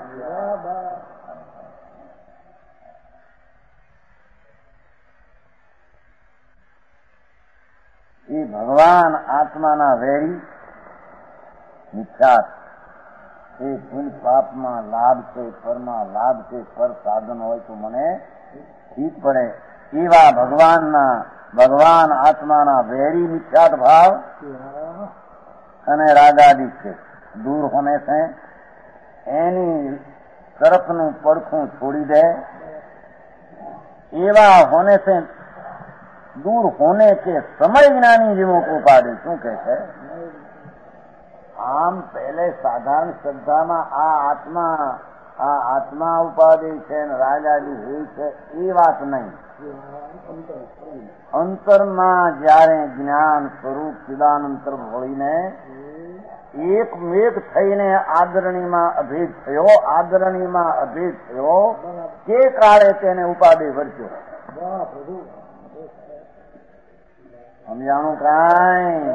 એ ભગવાન આત્માના વેરી મિથ્યાત એ પુલ પાપમાં લાભ છે, પરમાં લાભ છે, પર સાધન હોય તો મને ઠીક પડે એવા ભગવાનના ભગવાન આત્માના વેરી મિથ્યાત ભાવ અને રાગાદી છે દૂર હોને છે એની તરફનું પડખું છોડી દે એવા હોને છે दूर होने के समय ज्ञानी जीवों को उपाधि શું કહે છે? આમ પહેલે સાધારણ શ્રદ્ધામાં આ આત્મા આ આત્મા ઉપાધિ છે ને રાગાદી હોય છે એ વાત નહીં. અંતરમાં જયારે જ્ઞાન સ્વરૂપ ચિદાનંતર ભળીને એક મેઘ થઈને આદરણીમાં અભેદ થયો આદરણીમાં અભેદ થયો તે કાળે તેને ઉપાધિ વર્ત્યો. સમજાણું કાંઈ?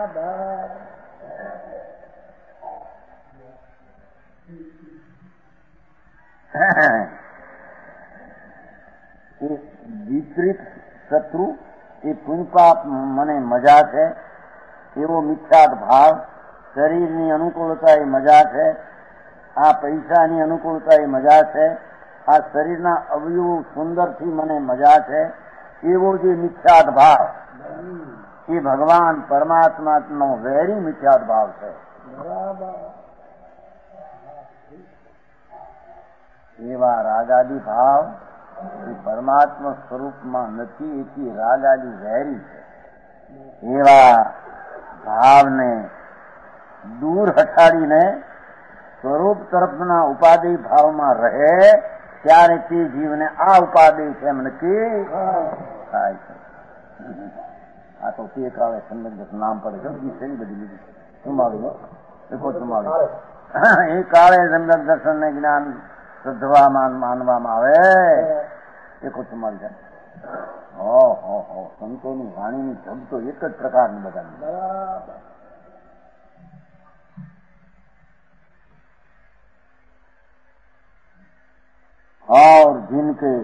વિપરીત શત્રુ એ પુણ્યપાપ મને મજા છે એવો મિથ્યાત ભાવ, શરીરની અનુકૂળતા એ મજા છે, આ પૈસાની અનુકૂળતા એ મજા છે, આ શરીરના અવયવો સુંદરથી મને મજા છે એવો જે મિથ્યાત ભાવ એ ભગવાન પરમાત્માનો વેરી મિથ્યાત ભાવ છે. એવા રાગાદી ભાવ એ પરમાત્મા સ્વરૂપમાં નથી, એથી રાગાદી વેરી છે. એવા ભાવને દૂર હટાડીને સ્વરૂપ તરફના ઉપાધિ ભાવમાં રહે ત્યારે તે જીવને આ ઉપાધિ છે એમ નક્કી થાય છે. આ તો તે કાળે સંબંધ નામ પડે છે બધી લીધી ચુમાવી એકો ચુમાવી એ કાળે સંબંધ દર્શન ને જ્ઞાન શ્રદ્ધવામાં માનવામાં આવે એકો ચુમાવી જાય. ઓહો હો સંતોની વાણીની જબ તો એક જ પ્રકારની બધાની. और जिनके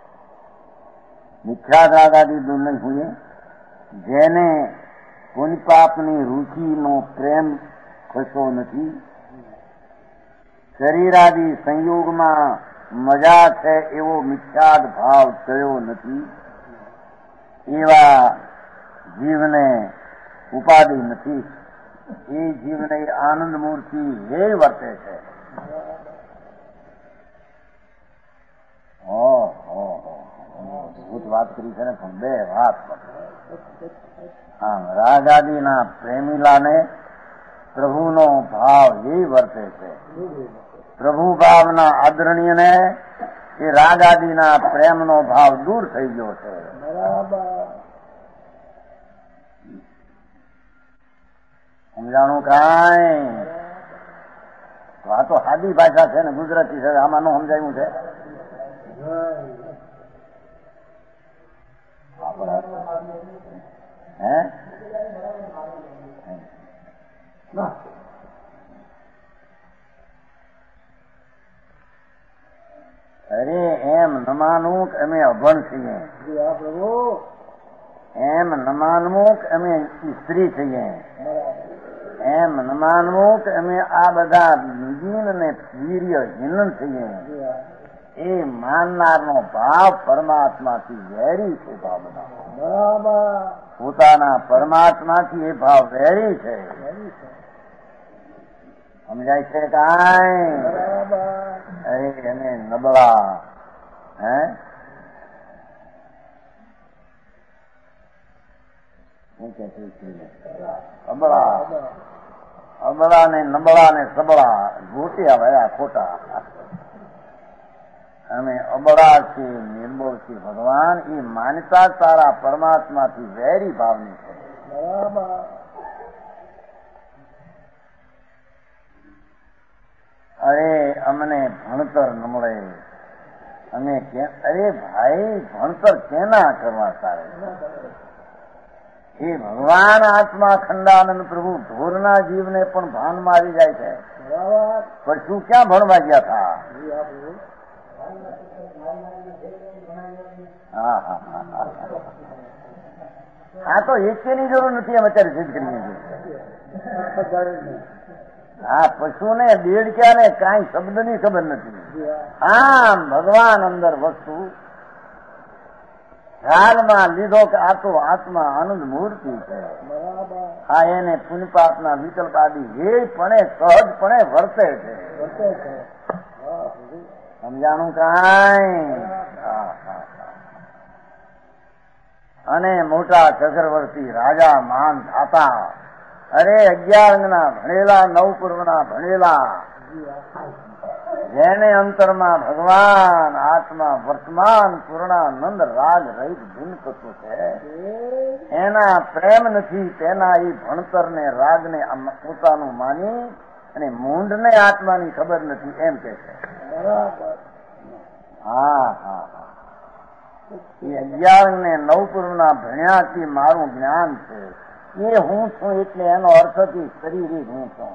मिथ्या रागादी दूर नहीं हुए, જેને પુણ્ય પાપની રુચિનો પ્રેમ ખસો નથી, શરીરાદી સંયોગમાં મજા છે એવો મિથ્યાદ ભાવ થયો નથી, એવા જીવને ઉપાધિ નથી. એ જીવને આનંદ મૂર્તિ એ વર્તે છે. અદભુત વાત કરી છે ને, પણ બે વાત આમ રાગાદીના પ્રેમીલાને પ્રભુનો ભાવ એ વર્તે છે, પ્રભુ ભાવના આદરણીયને એ રાગાદીના પ્રેમનો ભાવ દૂર થઈ ગયો છે. સમજાણું કાંઈ? આ તો સાદી ભાષા છે ને, ગુજરાતી છે, આમાં નું સમજાયું છે. હે અરે એમ ન માનવું કે અમે અભણ છીએ, એમ ન માનવું કે અમે સ્ત્રી છીએ, એમ ન માનવું કે અમે આ બધા જીન ને વીર્યહીન છીએ. એ માનનારનો ભાવ પરમાત્માથી વેરી છે. ભાવ બધા પોતાના પરમાત્માથી એ ભાવ વેરી છે. સમજાય છે કાંઈ? અરે એને નબળા હે અબળા અબળા ને નબળા ને સબળા ગોટિયા વયા ખોટા. અમે અબળા છીએ, નિર્બળ છીએ. ભગવાન એ માનતા તારા પરમાત્માથી વેરી ભાવની છે. અરે અમને ભણતર ન મળે, અમે અરે ભાઈ ભણતર કેના કરવા તારે? એ ભગવાન આત્મા ખંડાનંદ પ્રભુ ઢોરના જીવને પણ ભાન મારી જાય છે. પશુ ક્યાં ભણવા ગયા હતા? હા હા હા હા તો એકેની જરૂર નથી. અમે અત્યારે સિદ્ધ કરીએ છીએ. હા પશુને દેડક્યા ને કાંઈ શબ્દની ખબર નથી. આમ ભગવાન અંદર વસ્તુ ખ્યાલમાં લીધો કે આ તો આત્મા આનંદ મૂર્તિ છે. હા, એને પુણ્યપાપના વિકલ્પ આદિ એ પણ સહજપણે વર્તે છે. સમજાણું કાંઈ? અને મોટા ચક્રવર્તી રાજા માન થાતા, અરે અગિયાર અંગના ભણેલા, નવ પૂર્વના ભણેલા, જેને અંતરમાં ભગવાન આત્મા વર્તમાન પૂર્ણાનંદ રાગ રહિત ભિન્ન તત્વ છે, એના પ્રેમ નથી, તેના એ ભણતરને રાગને પોતાનું માની અને મૂંઢને આત્માની ખબર નથી એમ કે છે. હા હા હા એ અગિયાર ને નવ પૂર્વના ભણ્યાથી મારું જ્ઞાન છે, એ હું છું એટલે એનો અર્થથી શરીર હું છું.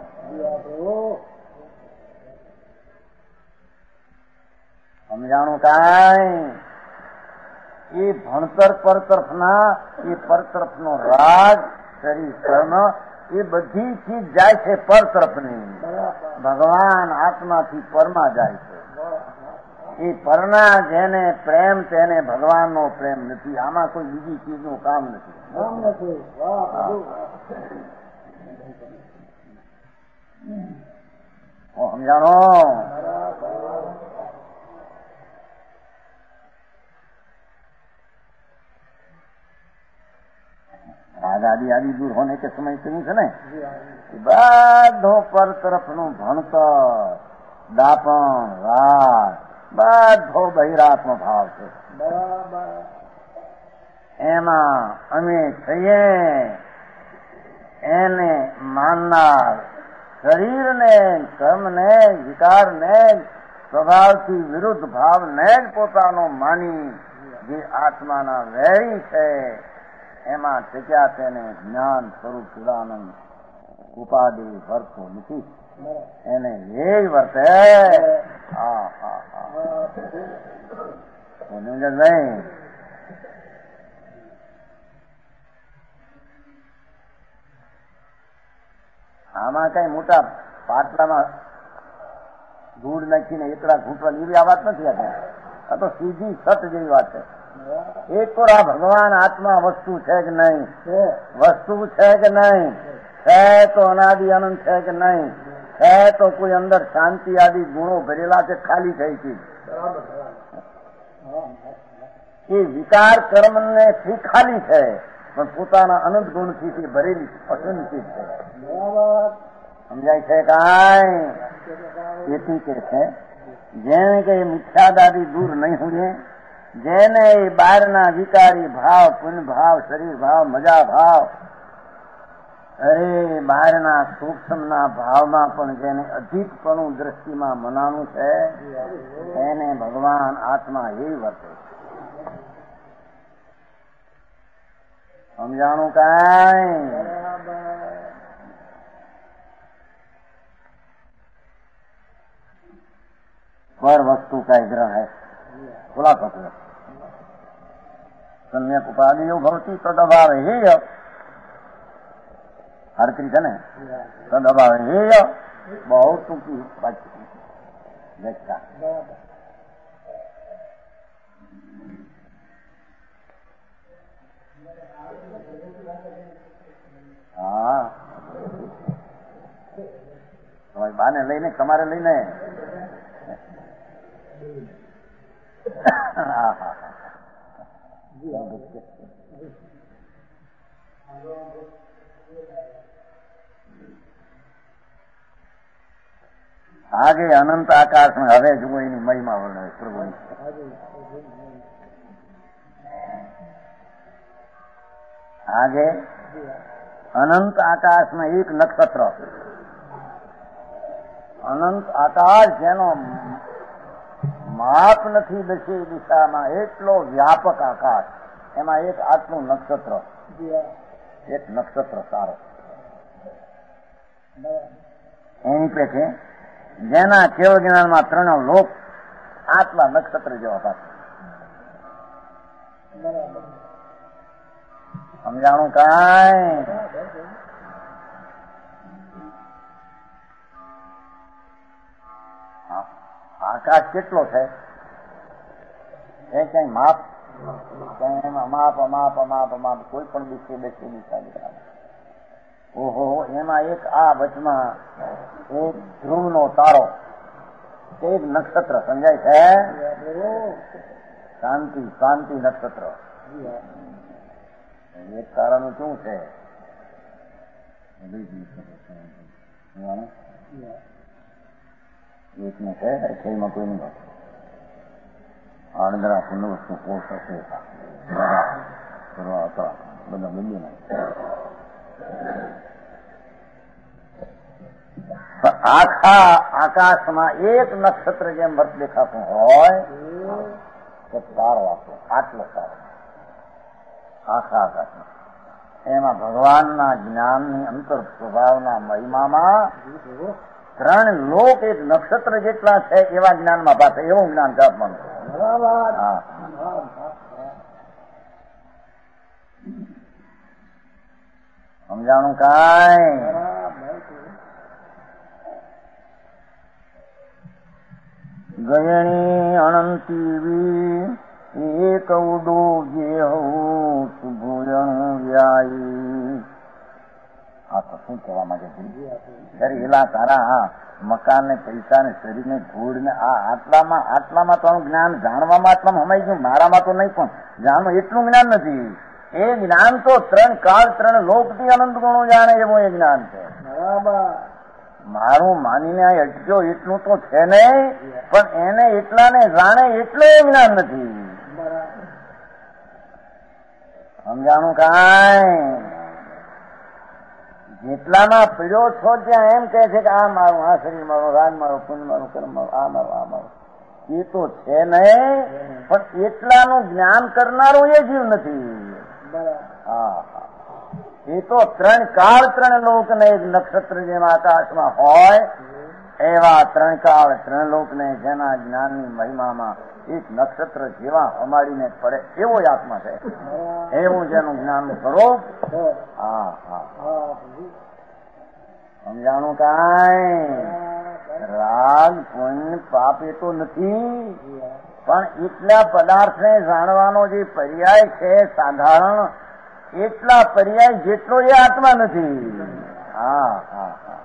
સમજાણું કાંઈ? એ ભણતર પર તરફના, એ પર તરફનો રાગ, શરીર કર્મ, એ બધી ચીજ જાય છે પર તરફની. ભગવાન આત્માથી પરમાં જાય છે. એ પરના જેને પ્રેમ તેને ભગવાનનો પ્રેમ નથી. આમાં કોઈ બીજી ચીજનું કામ નથી. સમજાણો? આદि आदि दूर होने के समय કહ્યું છે ને, બધો પર તરફનું ભણતર, દાપણ, રાગ, બધો બહિરાત્મ ભાવ છે. એમાં અમે છીએ એને માનનાર, શરીરને, કર્મને, વિકારને, સ્વભાવથી વિરુદ્ધ ભાવને જ પોતાનો માની જે આત્માના વેરી છે, એમાં ટક્યા તેને જ્ઞાન સ્વરૂપ ચિદાનંદ ઉપાધિ વર્તો નથી. એને એ જ વર્તે. હા હા હા ભાઈ, આમાં કઈ મોટા પાટલામાં ધૂળ નાખીને એકડા ઘૂંટવાની એવી આ વાત નથી. આ તો સીધી સત જેવી વાત છે. એક તો આ ભગવાન આત્મા વસ્તુ છે કે નહીં? વસ્તુ છે કે નહીં? છે તો અનાદિ અનંત છે કે નહીં? છે તો કોઈ અંદર શાંતિ આદિ ગુણો ભરેલા છે, ખાલી થઈ છે? એ વિકાર કર્મને થી ખાલી છે, પણ પોતાના અનંત ગુણથી ભરેલી અસંચિત છે. સમજાય છે કાંઈ? તેથી કે છે જેને કે મિથ્યાદાદી દૂર નહીં હોય, જેને બહારના વિકારી ભાવ, પુણ્ય ભાવ, શરીર ભાવ, મજા ભાવ, અરે બહારના સૂક્ષ્મના ભાવમાં પણ જેને અધિકપણું દ્રષ્ટિમાં મનાનું છે, એને ભગવાન આત્મા એ વર્તે. સમજાણું કાંઈ? पर वस्तु का ग्रह है खुलासा सम्यक उपाधियो भवती तदभाव हेय हरक्रीत है तदभाव हेय बहुत टूंकी व्याख्या. હા તમારી બાને લઈને તમારે લઈને आगे अनंत आकाश में हवे जो एनी महिमा वर्णवे प्रभु. आगे अनंत आकाश में एक नक्षत्र, अनंत आकाश જેનો માપ નથી દશે દિશામાં એટલો વ્યાપક આકાશ, એમાં એક આટલું નક્ષત્ર, એક નક્ષત્ર સારો એની પેઠે જેના કેવ જ્ઞાનમાં ત્રણ લોક આટલા નક્ષત્ર જેવા પાસે. સમજાણું કાંઈ? આકાશ કેટલો છે એ ક્યાંય માપ એમ અમાપ અમાપ અમાપ અમાપ કોઈ પણ દિશે બેસી દિશા. ઓહો, એમાં એક આ વચમાં એક ધ્રુવનો તારો, એક નક્ષત્ર સમજાય છે. શાંતિ શાંતિ નક્ષત્ર. એક તારાનું શું છે? એકને છે અઠાઈમાં કોઈ નહીં. આણંદરા પુનઃ વસ્તુ કોષ હશે કરવા હતા બધા બદલી નાખે. આખા આકાશમાં એક નક્ષત્ર જેમ વર્ત દેખાતું હોય તો તારો આપો, આટલો તારો આખા આકાશમાં. એમાં ભગવાનના જ્ઞાનની અંતર સ્વભાવના મહિમામાં ત્રણ લોક એક નક્ષત્ર જેટલા છે એવા જ્ઞાનમાં પાસે એવું જ્ઞાન છે આપવાનું. સમજાણું કાંઈ? ગયણી અનંતી એક ઉડો જે હું ભૂજણું વ્યાયી. આ તો શું કહેવા માંગે છે? એલા તારા મકાન ને પૈસા ને શરીર ને ધૂળ ને આ આટલામાં આટલામાં તો જ્ઞાન જાણવામાં આટલામાં હમાઈ ગયું. મારામાં તો નહીં, પણ જાણવું એટલું જ્ઞાન નથી. એ જ્ઞાન તો ત્રણ કાળ ત્રણ લોકથી અનંત ગુણો જાણે એવું એ જ્ઞાન છે. મારું માનીને આ અટક્યો એટલું તો છે નહીં, પણ એને એટલા ને જાણે એટલું એ જ્ઞાન નથી. સમજાણું કાંઈ? જેટલામાં પીડ્યો છો ત્યાં એમ કહે છે કે આ મારું, આ શરીર મારું, રાગ મારું, પુણ્ય મારું, કર્મ મારું, આ મારું, આ મારું. એ તો છે નહીં, પણ એટલાનું જ્ઞાન કરનારું એ જીવ નથી. હા, એ તો ત્રણ કાળ ત્રણ લોક ને એક નક્ષત્ર જેમ આકાશમાં હોય એવા ત્રણ કાળ ત્રણ લોક ને જેના જ્ઞાનની મહિમામાં એક નક્ષત્ર જેવા અમાડીને પડે એવો આત્મા છે. એવું જેનું જ્ઞાન સ્વરૂપ. હા હા, સમજાણું કાંઈ? રાગ પુણ્ય પાપ એ તો નથી, પણ એટલા પદાર્થને જાણવાનો જે પર્યાય છે સાધારણ, એટલા પર્યાય જેટલો એ આત્મા નથી. હા હા હા.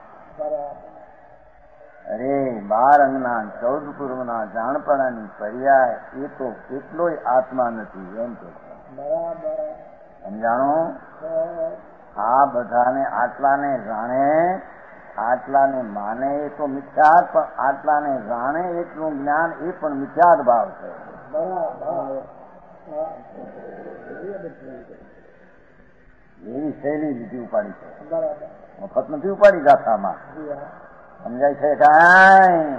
અરે બાર અંગના ચૌદ પૂર્વના જાણપણાની પર્યાય એ તો કેટલોય આત્મા નથી એમ કે સમજાણો. આ બધાને આટલાને જાણે, આટલાને માને એ તો મિથ્યાત, પણ આટલાને જાણે એટલું જ્ઞાન એ પણ મિથ્યાત ભાવ છે. એવી શૈલી લીધી ઉપાડી છે, મફત નથી ઉપાડી ગાથામાં. સમજાય છે કાંઈ?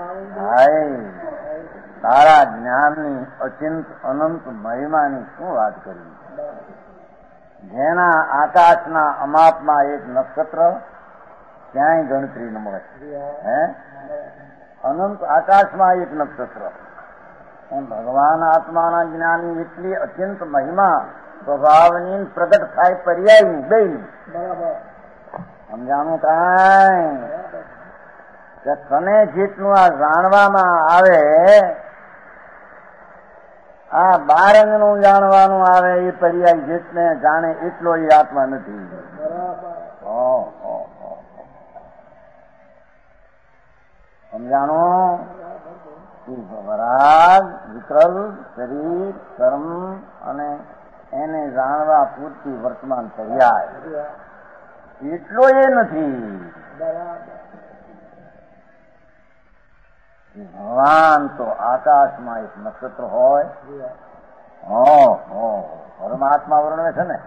તારા જ્ઞાનની અચિંત અનંત મહિમાની શું વાત કરી? જેના આકાશના અમાપમાં એક નક્ષત્ર ક્યાંય ગણતરી ન મળે. હે, અનંત આકાશમાં એક નક્ષત્ર. ભગવાન આત્માના જ્ઞાનની એટલી અત્યંત મહિમા સ્વભાવની પ્રગટ થાય પર્યાયની બે. સમજાણું કાંઈ? કે તને જેટલું આ જાણવામાં આવે, આ બાર અંગનું જાણવાનું આવે એ પર્યાય જેટલે જાણે એટલો એ આત્મા નથી. સમજાણું? રાગ વિકલ્પ શરીર કર્મ અને એને જાણવા પૂરતી વર્તમાન પર્યાય એટલો એ નથી. ભગવાન તો આકાશમાં એક નક્ષત્ર હોય. પરમાત્મા વર્ણવે છે ને,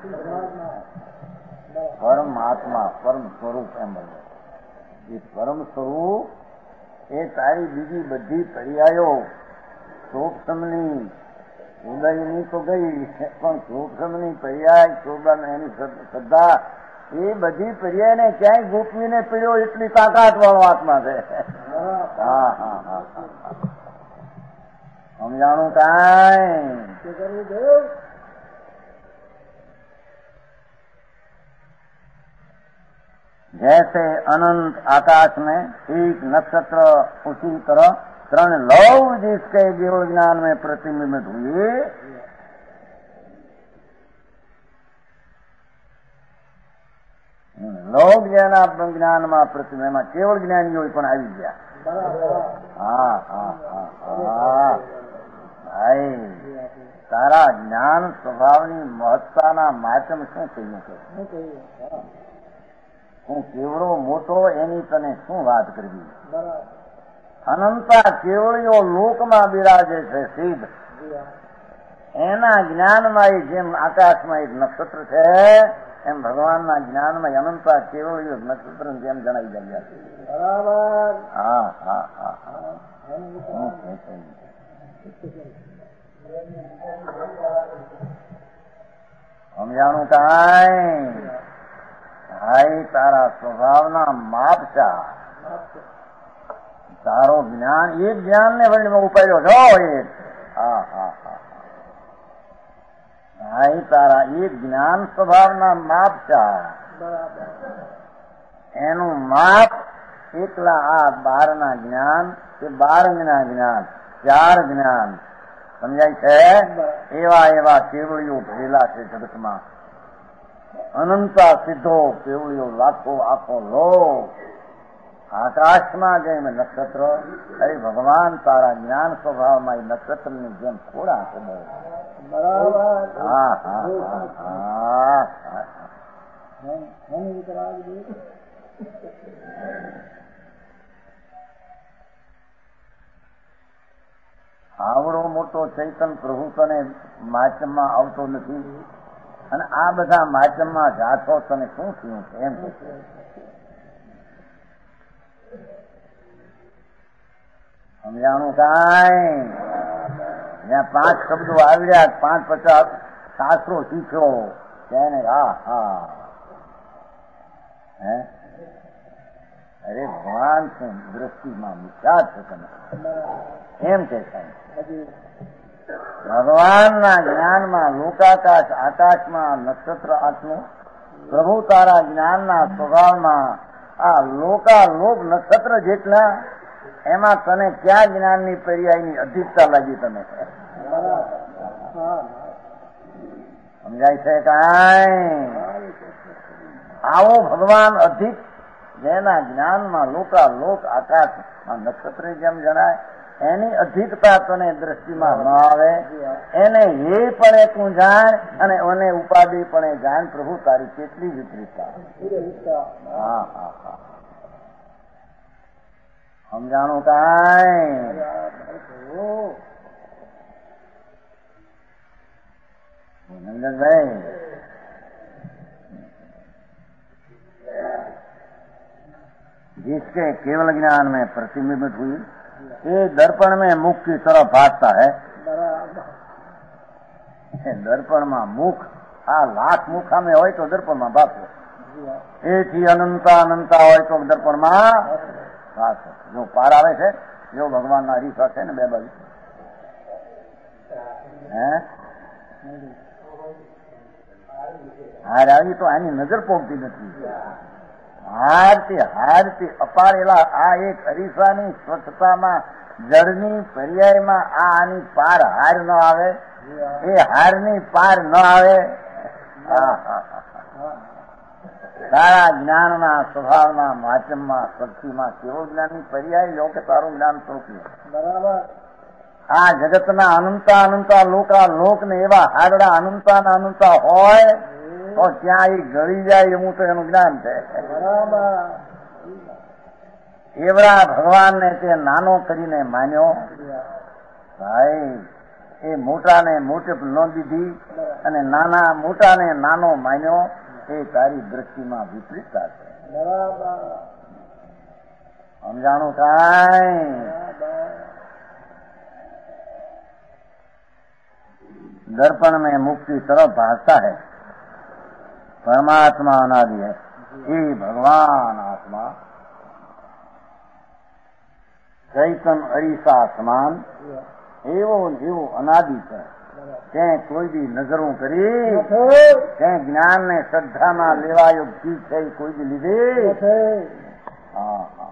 પરમાત્મા પરમ સ્વરૂપ એમ બને. એ પરમ સ્વરૂપ એ તારી બીજી બધી પર્યાયો સૂક્ષ્મની ઉદયની તો ગઈ, પણ સૂક્ષ્મની પર્યાય શોભા એની શ્રદ્ધા એ બધી પર્યાયને ક્યાંય ગોપવીને પીડ્યો એટલી તાકાત વાળો આત્મા છે. હા હા હા, સમજાણું કાંઈ? जैसे अनंत आकाश में एक नक्षत्र उसी तरह त्रण लौह जिसके जीव ज्ञान में प्रतिबिंबित हुए લોક જેના જ્ઞાનમાં પ્રતિમામાં કેવળ જ્ઞાનીઓ પણ આવી ગયા. હા હા હા હા ભાઈ, તારા જ્ઞાન સ્વભાવની મહત્તાના માધ્યમ શું કહ્યું કે હું કેવડો મોટો એની તને શું વાત કરવી. અનંતા કેવળીઓ લોકમાં બિરાજે છે સિદ્ધ, એના જ્ઞાનમાં એ જેમ આકાશમાં એક નક્ષત્ર છે એમ ભગવાનના જ્ઞાનમાં અનંતા કેવળીઓ નક્ષત્ર જેમ જણાઈ જાય છે. બરાબર. હા હા હા હા સમજાણું કાંઈ? ભાઈ તારા સ્વભાવના માપશા, તારો જ્ઞાન એક જ્ઞાન ને વર્ણમાં ઉપાડ્યો છો એક. હા હા હા ભાઈ તારા એક જ્ઞાન સ્વભાવના માપશા, એનું માપ એકલા આ બાર ના જ્ઞાન કે બારંગના જ્ઞાન, ચાર જ્ઞાન સમજાય છે. એવા એવા કેવળીઓ ભરેલા છે જગતમાં, અનંતા સિદ્ધો કેવળીઓ લાખો આખો લો. આકાશમાં જેમ નક્ષત્ર, અરે ભગવાન તારા જ્ઞાન સ્વભાવમાં એ નક્ષત્રની જેમ થોડા છે. બરાબર. હા હા હા હા આવડો મોટો ચૈતન પ્રભુ તને માચમમાં આવતો નથી, અને આ બધા માચમમાં જાતો તને શું થયું છે એમ કે સમજાણું કાંઈ? જ્યાં પાંચ શબ્દો આવ્યા, પાંચ પચાસ શાસ્ત્રો શીખ્યો તેને. હા હા હે અરે ભગવાન છે દ્રષ્ટિમાં મિથ્યા છે તમે એમ કે ભગવાનના જ્ઞાનમાં લોકાકાશ આકાશમાં નક્ષત્ર આત્મો, પ્રભુ તારા જ્ઞાનના સ્વભાવમાં આ લોકા લોક નક્ષત્ર જેટલા, એમાં તને ક્યાં જ્ઞાનની પર્યાયની અધિકતા લાગી તને? સમજાય છે કાંઈ? આવો ભગવાન અધિક જેના જ્ઞાનમાં લોકા લોક આકાશમાં નક્ષત્ર જેમ જણાય, એની અધિકતા તને દ્રષ્ટિમાં ન આવે. એને એ પણ તું જાણ અને એને ઉપાધિ પણ જાણ. પ્રભુ તારી કેટલી વિપરીતતા. હા હા હા સમજાણું કાંઈ? નંદનભાઈ जिसके केवल ज्ञान में प्रतिबिंबित हुई, ये दर्पण में मुख की तरफ भासता है. दर्पण में मुख आ लाख मुखा में हो तो दर्पण में भाषो, एથી અનંતા અનંતા હોય તો દર્પણ માં ભાષો. જો પાર આવે છે, જો ભગવાન ના હરીફા છે ને બે બાજુ, હે હાર આવી તો આની નજર પોગતી નથી. હારતી હારતી અપારેલા આ એક હરીફાની સ્વચ્છતામાં, જળની પર્યાયમાં આ આની પાર હાર ન આવે, એ હારની પાર ન આવે. તારા જ્ઞાનના સ્વભાવના માધ્યમમાં શક્તિમાં કેવો જ્ઞાનની પર્યાય લો કે તારું જ્ઞાન સોંપ્યું. બરાબર. આ જગતના અનંતા અનંતા લોકા લોક ને એવા હારડા અનંતા ના અનંતા હોય તો ત્યાં એ ગળી જાય એવું તો એનું જ્ઞાન છે. એવડા ભગવાનને તે નાનો કરીને માન્યો. ભાઈ એ મોટાને મોટે ન દીધી અને નાના મોટાને નાનો માન્યો, એ તારી દ્રષ્ટિમાં વિપરીતતા છે. સમજાણું કાંઈ? दर्पण में मुक्ति तरफ भासता है. परमात्मा अनादि है, ये भगवान आत्मा चैतन अरीसा समान एवो जीव अनादि है. તે કોઈ બી નજરો કરી, તે જ્ઞાન ને શ્રદ્ધામાં લેવાયો ચીજ છે એ કોઈ બી લીધી. હા હા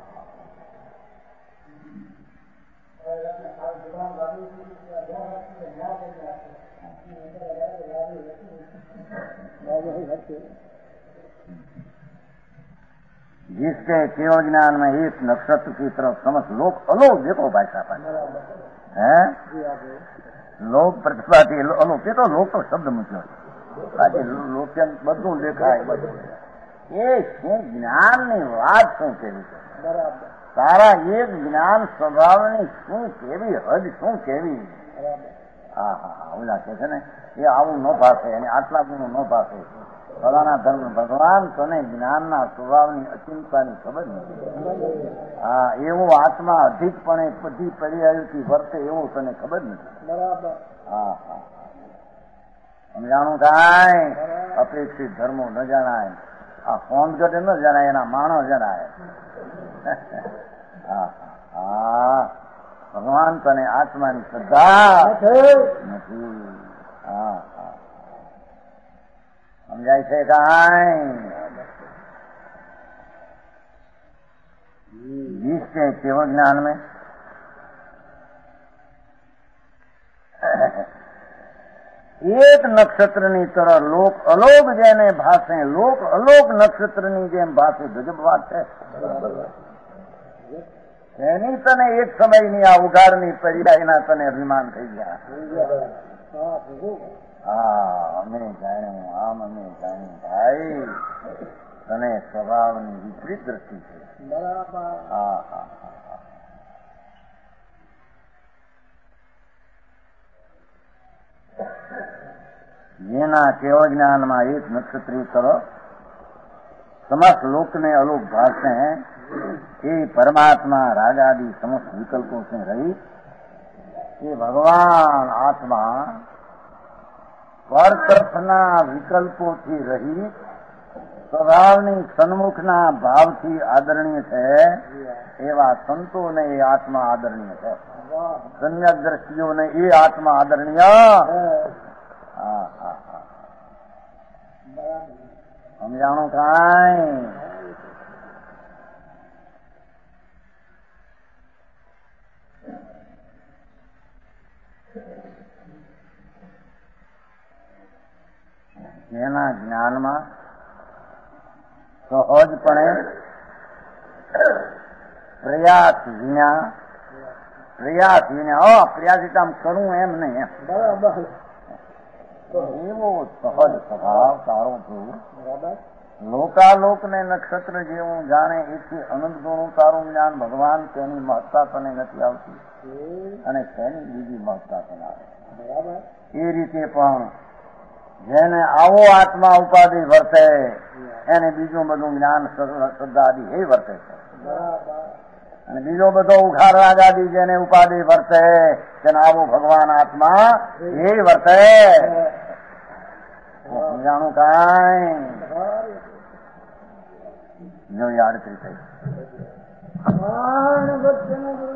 जिसके केवल ज्ञान में एक नक्षत्र की तरफ समस्त लोक अलोक देखो भाई साहब है लोक प्रतिभाती अलोक ये तो लोक तो शब्द मुझे बाकी लोक બધું દેખાય બધું એ શું જ્ઞાનની વાત શું કેવી તારા એક જ્ઞાન સ્વભાવની શું કેવી હદ શું કેવી હા હા હા ઓલા કે છે ને એ આવું ન ભાષે અને આટલા ગુણો ન ભાષે ફલાના ધર્મ ભગવાન તને જ્ઞાનના સ્વભાવની અચિંતાની ખબર નથી હા એવો આત્મા અધિકપણે બધી પર્યાયોથી વર્તે એવું તને ખબર નથી હા હા સમજાણું કાંઈ અપેક્ષિત ધર્મો ન જણાય આ ફોન ઘટે ન જણાય એના માણસ જણાય હા હા ભગવાન તને આત્માની શ્રદ્ધા નથી હા હા સમજાય છે કાંઈ जिसके केवल ज्ञान में એક નક્ષત્રની તરફ લોક અલોક જેને ભાષે લોક અલોક નક્ષત્રની જેમ ભાષે ગજબ વાત છે એની તને એક સમયની આ ઉઘાડની પર્યાયના તને અભિમાન થઈ ગયા હા અમે જાણ્યું આમ અમે જાણ્યું ભાઈ તને સ્વભાવની વિપરીત દ્રષ્ટિ છે હા હા જેના કેવળ જ્ઞાનમાં એક નક્ષત્રી તરફ समस्त लोक में अलोक भाषते हैं ये परमात्मा राग आदि समस्त विकल्पों से रही ये भगवान आत्मा पर तरफना विकल्पोથી रही સ્વભાવની સન્મુખના ભાવથી આદરણીય છે એવા સંતોને એ આત્મા આદરણીય છે સમ્યક દ્રષ્ટિઓને એ આત્મા આદરણીય હા હા હા સમજાણું કાંઈ એના જ્ઞાનમાં સહજપણે પ્રયાસ વિના પ્રયાસ વિના પ્રયાસ આમ કરું એમ નહીં એમ બરાબર એવો સહજ સ્વભાવ તારો છું લોકાલોક ને નક્ષત્ર જેવું જાણે એથી અનંત ગુણું તારું જ્ઞાન ભગવાન તેની મહત્તા તને નથી આવતી અને તેની બીજી મહત્તા તને આવે એ રીતે પણ જેને આવો આત્મા ઉપાધિ વર્તે એને બીજું બધું જ્ઞાન શ્રદ્ધા આદિ એ વર્તે છે અને બીજો બધો ઉઘાર રાગ આદિ જેને ઉપાધિ વર્તે તેને આવો ભગવાન આત્મા એ વર્તે સમજાણું કાંઈ જો યાદ કરી